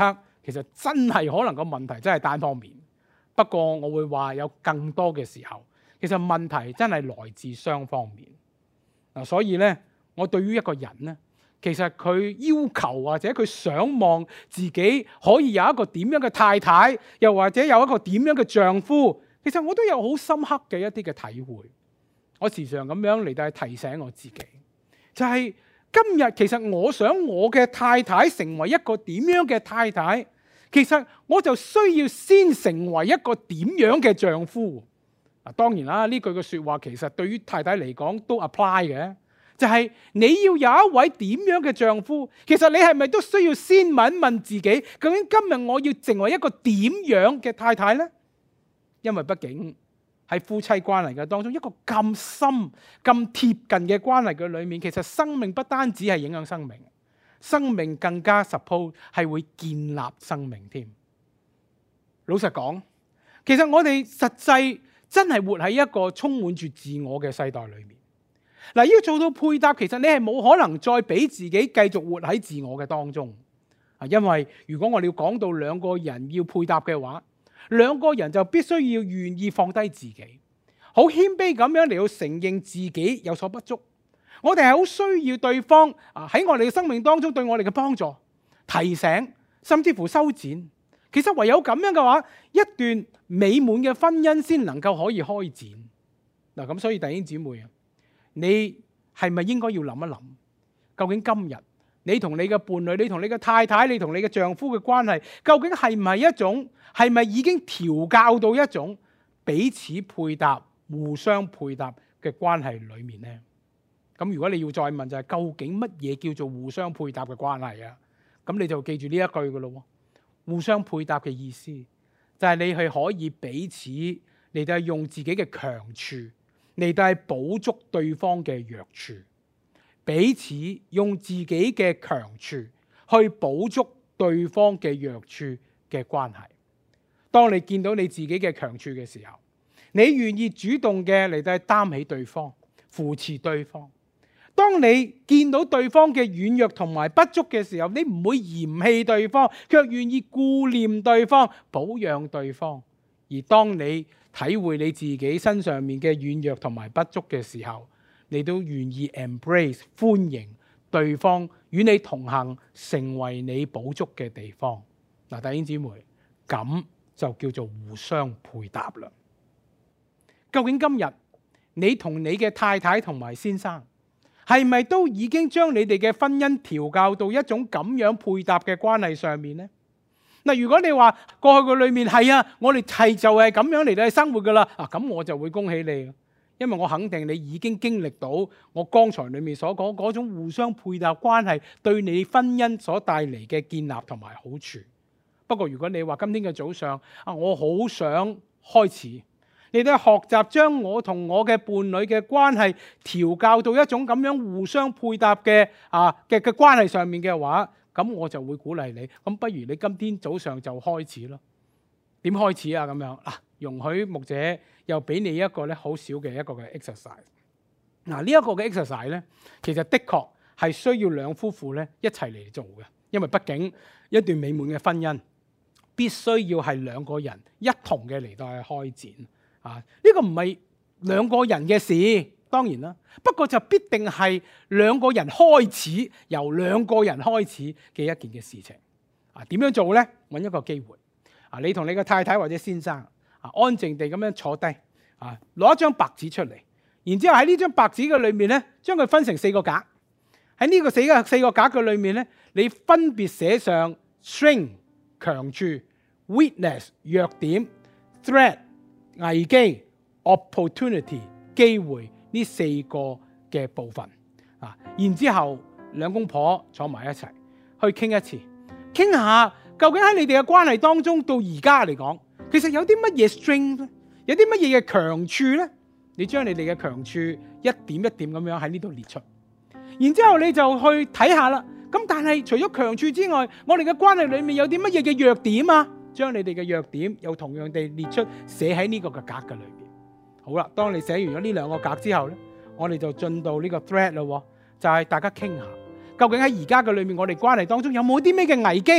其實真係可能個問題真係單方面。不過我會話有更多嘅時候，其實問題真係來自雙方面。所以咧，我對於一個人咧，其實佢要求或者佢想望自己可以有一個點樣嘅太太，又或者有一個點樣嘅丈夫，其實我都有好深刻嘅一啲嘅體會。我時常咁樣嚟到提醒我自己，就係今日其實我想我嘅太太成為一個點樣嘅太太，其實我就需要先成為一個點樣嘅丈夫。當然啦，呢句嘅説話其實對於太太嚟講都 apply 嘅，就係你要有一位點樣嘅丈夫，其實你係咪都需要先問一問自己，究竟今日我要成為一個點樣嘅太太呢？因為畢竟喺夫妻關係嘅當中，一個咁深、咁貼近嘅關係嘅裏面，其實生命不單止係影響生命，生命更加 suppose 係會建立生命添。老實講，其實我哋實際真係活喺一個充滿住自我嘅世代裏面。嗱，要做到配搭，其實你係冇可能再俾自己繼續活喺自我嘅當中。因為如果我哋要講到兩個人要配搭嘅話，兩個人就必須要願意放低自己，好謙卑咁樣嚟到承認自己有所不足。我哋係好需要對方喺我哋嘅生命當中對我哋嘅幫助、提醒，甚至乎修剪。其實唯有咁樣嘅話，一段美滿嘅婚姻先能夠可以開展。嗱，咁所以弟兄姊妹啊，你係咪應該要諗一諗，究竟今日你同你嘅伴侶、你同你嘅太太、你同你嘅丈夫嘅關係，究竟係唔係一種，係咪已經調教到一種彼此配搭、互相配搭嘅關係裏面呢？咁如果你要再問就係究竟乜嘢叫做互相配搭嘅關係啊？咁你就記住呢一句㗎咯。互相配搭嘅意思就係你係可以彼此嚟到用自己嘅強處嚟到補足對方嘅弱處，彼此用自己嘅強處去補足對方嘅弱處嘅關係。當你見到你自己嘅強處嘅時候，你願意主動嘅嚟到擔起對方，扶持對方。當你見到對方嘅軟弱同埋不足嘅時候，你唔會嫌棄對方，卻願意顧念對方、保養對方。而當你體會你自己身上面嘅軟弱同埋不足嘅時候，你都願意 embrace 歡迎對方與你同行，成為你補足嘅地方。嗱，弟兄姊妹，咁就叫做互相配搭啦。究竟今日你同你嘅太太同埋先生，係咪都已經將你哋嘅婚姻調教到一種咁樣配搭嘅關係上面呢？嗱，如果你話過去嘅裏面係啊，我哋係就係咁樣嚟到生活噶啦，咁我就會恭喜你，因為我肯定你已經經歷到我剛才裏面所講嗰種互相配搭關係對你婚姻所帶嚟嘅建立同埋好處。不過如果你話今天嘅早上我好想開始你哋學習將我同我嘅伴侶嘅關係調教到一種咁樣互相配搭嘅關係上面嘅話，咁我就會鼓勵你。咁不如你今天早上就開始咯。點開始啊？咁樣容許牧者又俾你一個咧好少嘅一個嘅 exercise。呢一個嘅 exercise 咧，其實的確係需要兩夫婦咧一齊嚟做嘅，因為畢竟一段美滿嘅婚姻必須要係兩個人一同嘅嚟到去開展。呢個唔係兩個人嘅事，當然啦。不過就必定係兩個人開始，由兩個人開始嘅一件嘅事情。點樣做呢？揾一個機會，你同你嘅太太或者先生安靜地咁樣坐低，攞一張白紙出嚟，然之後喺呢張白紙嘅裏面咧，將佢分成4個格。喺呢個四個格嘅裏面咧，你分別寫上 strength 強處、weakness 弱點、threat 危機、opportunity 機會呢4個嘅部分。然之後兩公婆坐埋一齊去傾一次，傾下究竟喺你哋嘅關係當中到而家嚟講，其實有啲乜嘢 strength 咧，有啲乜嘢嘅強處咧？你將你哋嘅強處一點一點咁樣喺呢度列出，然之後你就去睇下啦。咁但係除咗強處之外，我哋嘅關係裏面有啲乜嘢嘅弱點啊？將你哋嘅弱點又同樣地列出，寫喺呢個嘅格嘅裏邊。好啦，當你寫完咗呢2個格之後咧，我哋就進到呢個 thread 咯，就係大家傾下，究竟喺而家嘅裏面，我哋關係當中有冇啲咩嘅危機？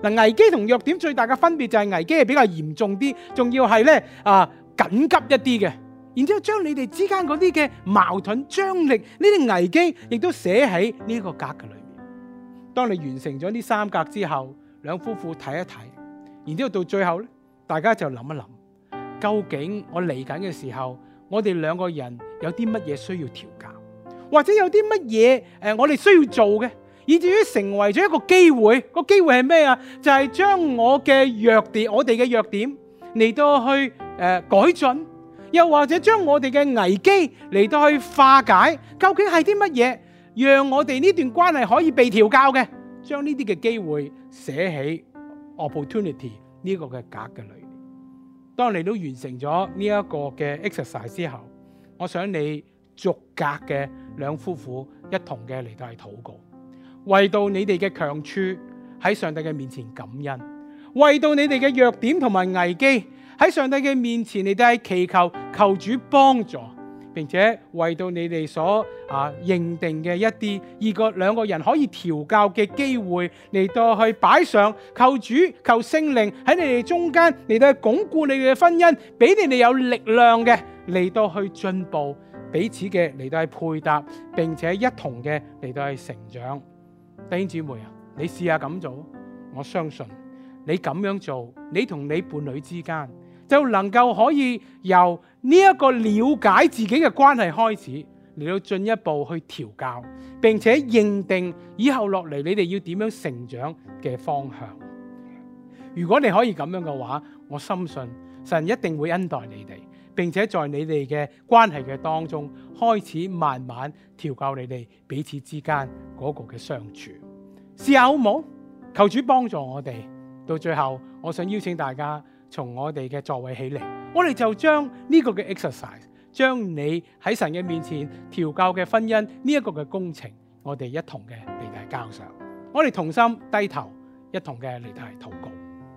嗱，危機同弱點最大嘅分別就係危機係比較嚴重啲，仲要係咧緊急一啲嘅。然之後將你哋之間嗰啲嘅矛盾、張力、呢啲危機，亦都寫喺呢個格嘅裏面。當你完成咗呢3格之後，兩夫婦睇一睇，然之後到最後咧，大家就諗一諗，究竟我嚟緊嘅時候，我哋兩個人有啲乜嘢需要調教，或者有啲乜嘢我哋需要做嘅，以至於成為咗一個機會。個機會係咩啊？就係將我嘅弱點，我哋嘅弱點嚟到去改進。又或者將我哋嘅危機嚟到去化解，究竟係啲乜嘢，讓我哋呢段關係可以被調教嘅？將呢啲嘅機會寫喺 opportunity 呢個嘅格嘅裏面。當你都完成咗呢一個嘅 exercise 之後，我想你逐格嘅兩夫婦一同嘅嚟到去禱告，為到你哋嘅強處喺上帝嘅面前感恩，為到你哋嘅弱點同埋危機喺上帝嘅面前，你哋係祈求求主幫助，並且為到你哋所認定嘅一啲兩個人可以調教嘅機會嚟到去擺上，求主求聖靈喺你哋中間嚟到去鞏固你哋嘅婚姻，俾你哋有力量嘅嚟到去進步，彼此嘅嚟到去配搭，並且一同嘅嚟到去成長。弟兄姊妹啊，你試下咁做，我相信你咁樣做，你同你伴侶之間就能夠可以由呢一個了解自己嘅關係開始，嚟到進一步去調教，並且認定以後落嚟你哋要點樣成長嘅方向。如果你可以咁樣嘅話，我深信神一定會恩待你哋，並且在你哋嘅關係嘅當中開始慢慢調教你哋彼此之間嗰個嘅相處。試下好唔好？求主幫助我哋。到最後，我想邀請大家從我哋嘅座位起嚟，我哋就將呢個嘅 exercise， 將你喺神嘅面前調教嘅婚姻呢一個嘅工程，我哋一同嘅嚟到交上，我哋同心低頭，一同嘅嚟到禱告。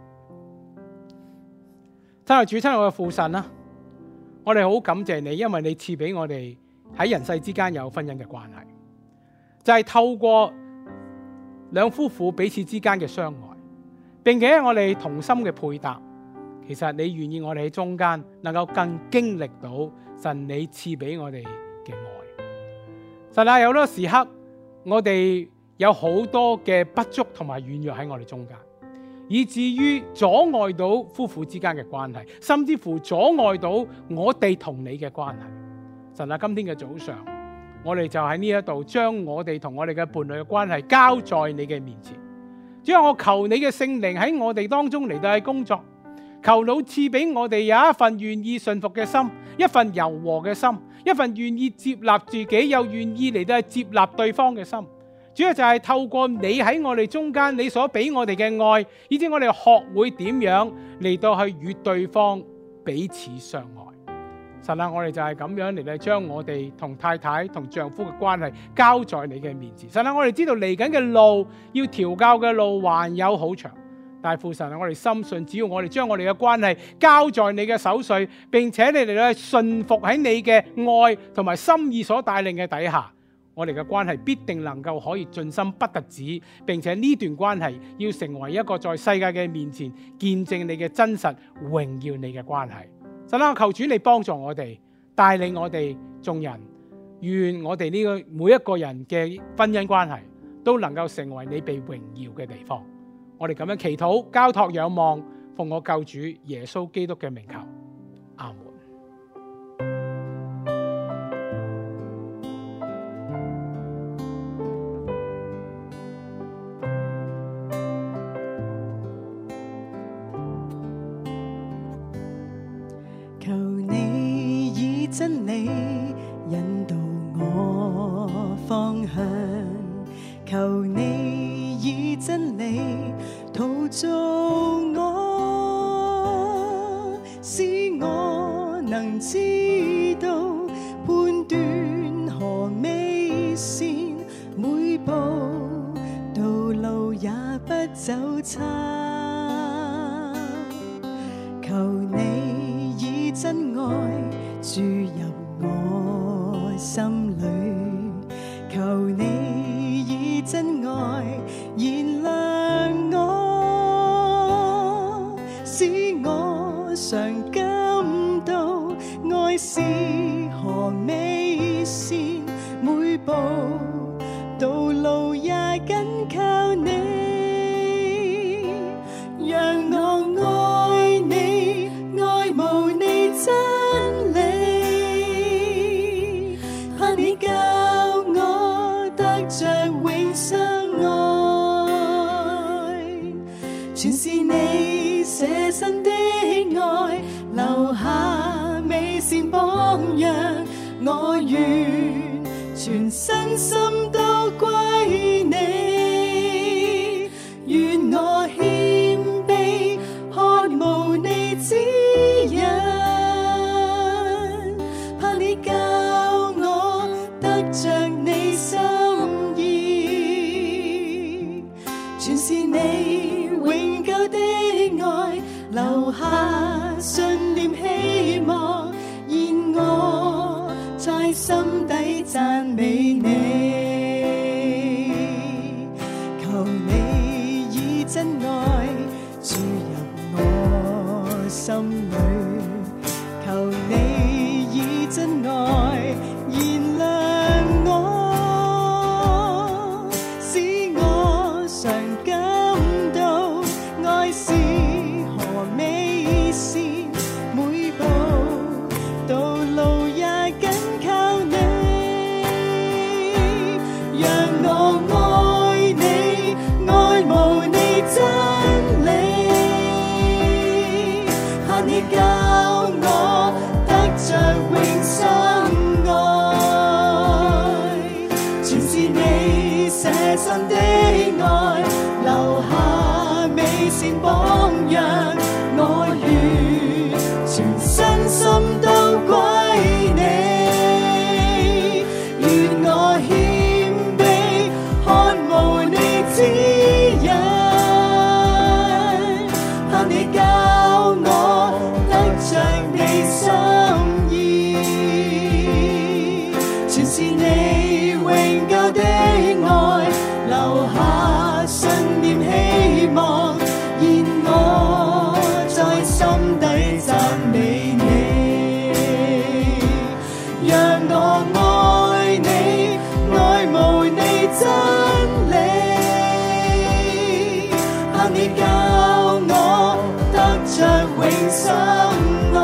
親愛主，親愛嘅父神啦，我哋好感謝你，因為你賜俾我哋喺人世之間有婚姻嘅關係，就係透過兩夫婦彼此之間嘅相愛，並且我哋同心嘅配搭。其實你願意我哋喺中間能夠更經歷到神你賜俾我哋嘅愛。神啊，有好多時刻我哋有好多嘅不足同埋軟弱喺我哋中間，以至於阻礙到夫婦之間嘅關係，甚至乎阻礙到我哋同你嘅關係。神啊，今天嘅早上，我哋就喺呢一度將我哋同我哋嘅伴侶嘅關係交在你嘅面前。主啊，我求你嘅聖靈喺我哋當中嚟到去工作。求老賜俾我哋有一份願意順服嘅心，一份柔和嘅心，一份願意接納自己又願意嚟到接納對方嘅心。主要就係透過你喺我哋中間，你所俾我哋嘅愛，以至我哋學會點樣嚟到去與對方彼此相愛。神啊，我哋就係咁樣嚟到將我哋同太太同丈夫嘅關係交在你嘅面前。神啊，我哋知道嚟緊嘅路要調教嘅路還有好長。但係父神，我哋深信，只要我哋將我哋嘅關係交在你嘅手上，並且你哋咧順服喺你嘅愛同埋心意所帶領嘅底下，我哋嘅關係必定能夠可以盡心不特止，並且呢段關係要成為一個在世界嘅面前見證你嘅真實榮耀你嘅關係。神啊，求主你幫助我哋，帶領我哋眾人，願我哋呢個每一個人嘅婚姻關係都能夠成為你被榮耀嘅地方。我哋咁樣祈禱、交託、仰望，奉我救主耶穌基督嘅名求，阿門。 求你以真理引導我方向，求你以真理陶造我，使我能知道判斷何美善，每步道路也不走差。求你以真愛注入我心裏，求你以真愛燃亮我常感到愛是何美善，每步道路也緊靠你，讓我愛你，愛慕你真理，盼你教我得着永生愛，全是你捨身的愛，留下美善榜樣，我願全身心都歸你，願我謙卑渴慕你指引，盼你教我得着你心意，全是你永久的愛，留下信念希望，願我在心底讚美你，求你以真愛注入我心裏，求你以真愛燃亮我，使我常感到愛是何美善，每步道路也緊靠你，讓我愛你，愛慕你真理，盼你教我得着永生愛，全是你捨身的愛，留下美善榜樣，我願全身心都歸你，願我謙卑渴慕你指引，盼你教我得着你心意，全是你永久的愛，留下信念希望，願我在心底讚美你，讓我愛你，愛慕你真理，盼你教我得着永生愛，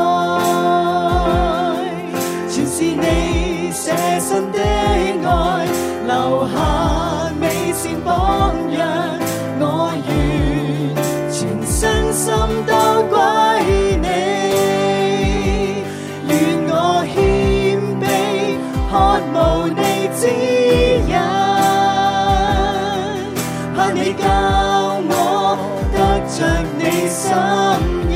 全是你捨身的愛，留下美善榜樣，我願全身心都歸你，願我謙卑渴慕你指引，盼你教我得着你心意，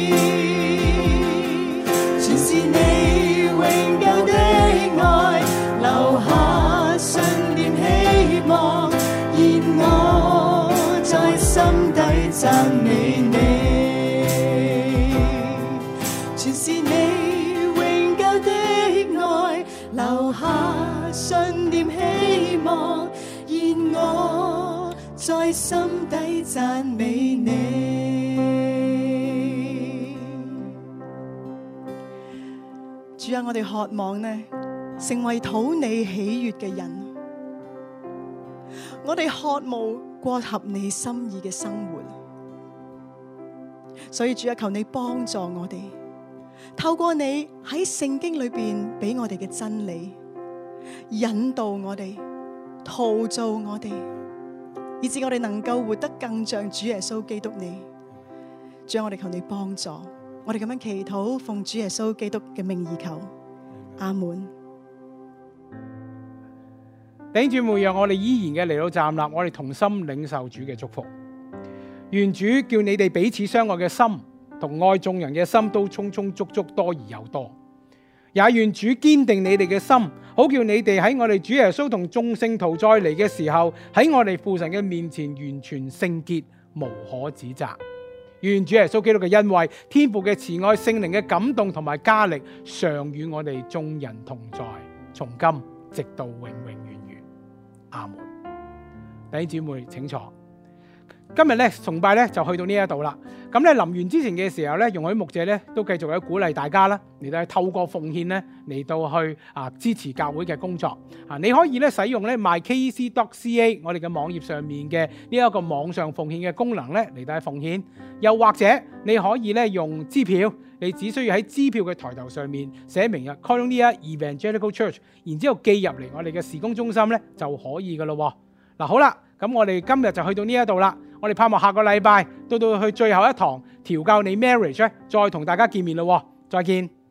全是你永久的愛，留下信念希望，願我在心底讚美你，全是你永久的愛，留下信念希望，願我在心底讚美你。主啊，我哋渴望呢，成為討你喜悅嘅人，我哋渴慕過合你心意嘅生活，所以主啊，求你幫助我哋，透過你喺聖經裏邊俾我哋嘅真理，引導我哋，陶造我哋，以致我哋能夠活得更像主耶穌基督你。主啊，我哋求你幫助，我哋咁樣祈禱，奉主耶穌基督嘅名義求，阿門。 弟兄姊妹，讓我哋依然嘅嚟到站立，我哋同心領受主嘅祝福。願主叫你哋彼此相愛嘅心同愛眾人嘅心都充充足足，多而又多。也願主堅定你哋嘅心，好叫你哋喺我哋主耶穌同眾聖徒再嚟嘅時候，喺我哋父神嘅面前完全聖潔，無可指責。願主耶穌基督嘅恩惠、天父嘅慈愛、聖靈嘅感動同埋加力，常與我哋眾人同在，從今直到永永遠遠。阿門。弟兄姊妹請坐。 今日咧崇拜咧就去到呢一度啦。咁咧臨完之前嘅時候咧，容許牧者咧都繼續去鼓勵大家啦，嚟到透過奉獻咧嚟到去支持教會嘅工作。你可以咧使用咧 mykec.ca 我哋嘅網頁上面嘅呢一個網上奉獻嘅功能咧嚟到去奉獻，又或者你可以咧用支票，你只需要喺支票嘅抬頭上面寫明啊 Koinonia Evangelical Church， 然之後寄入嚟我哋嘅事工中心咧就可以噶咯。嗱好啦，咁我哋今日就去到呢一度啦。我哋盼望下個禮拜到去最後一堂調教你 marriage 咧，再同大家見面咯。再見。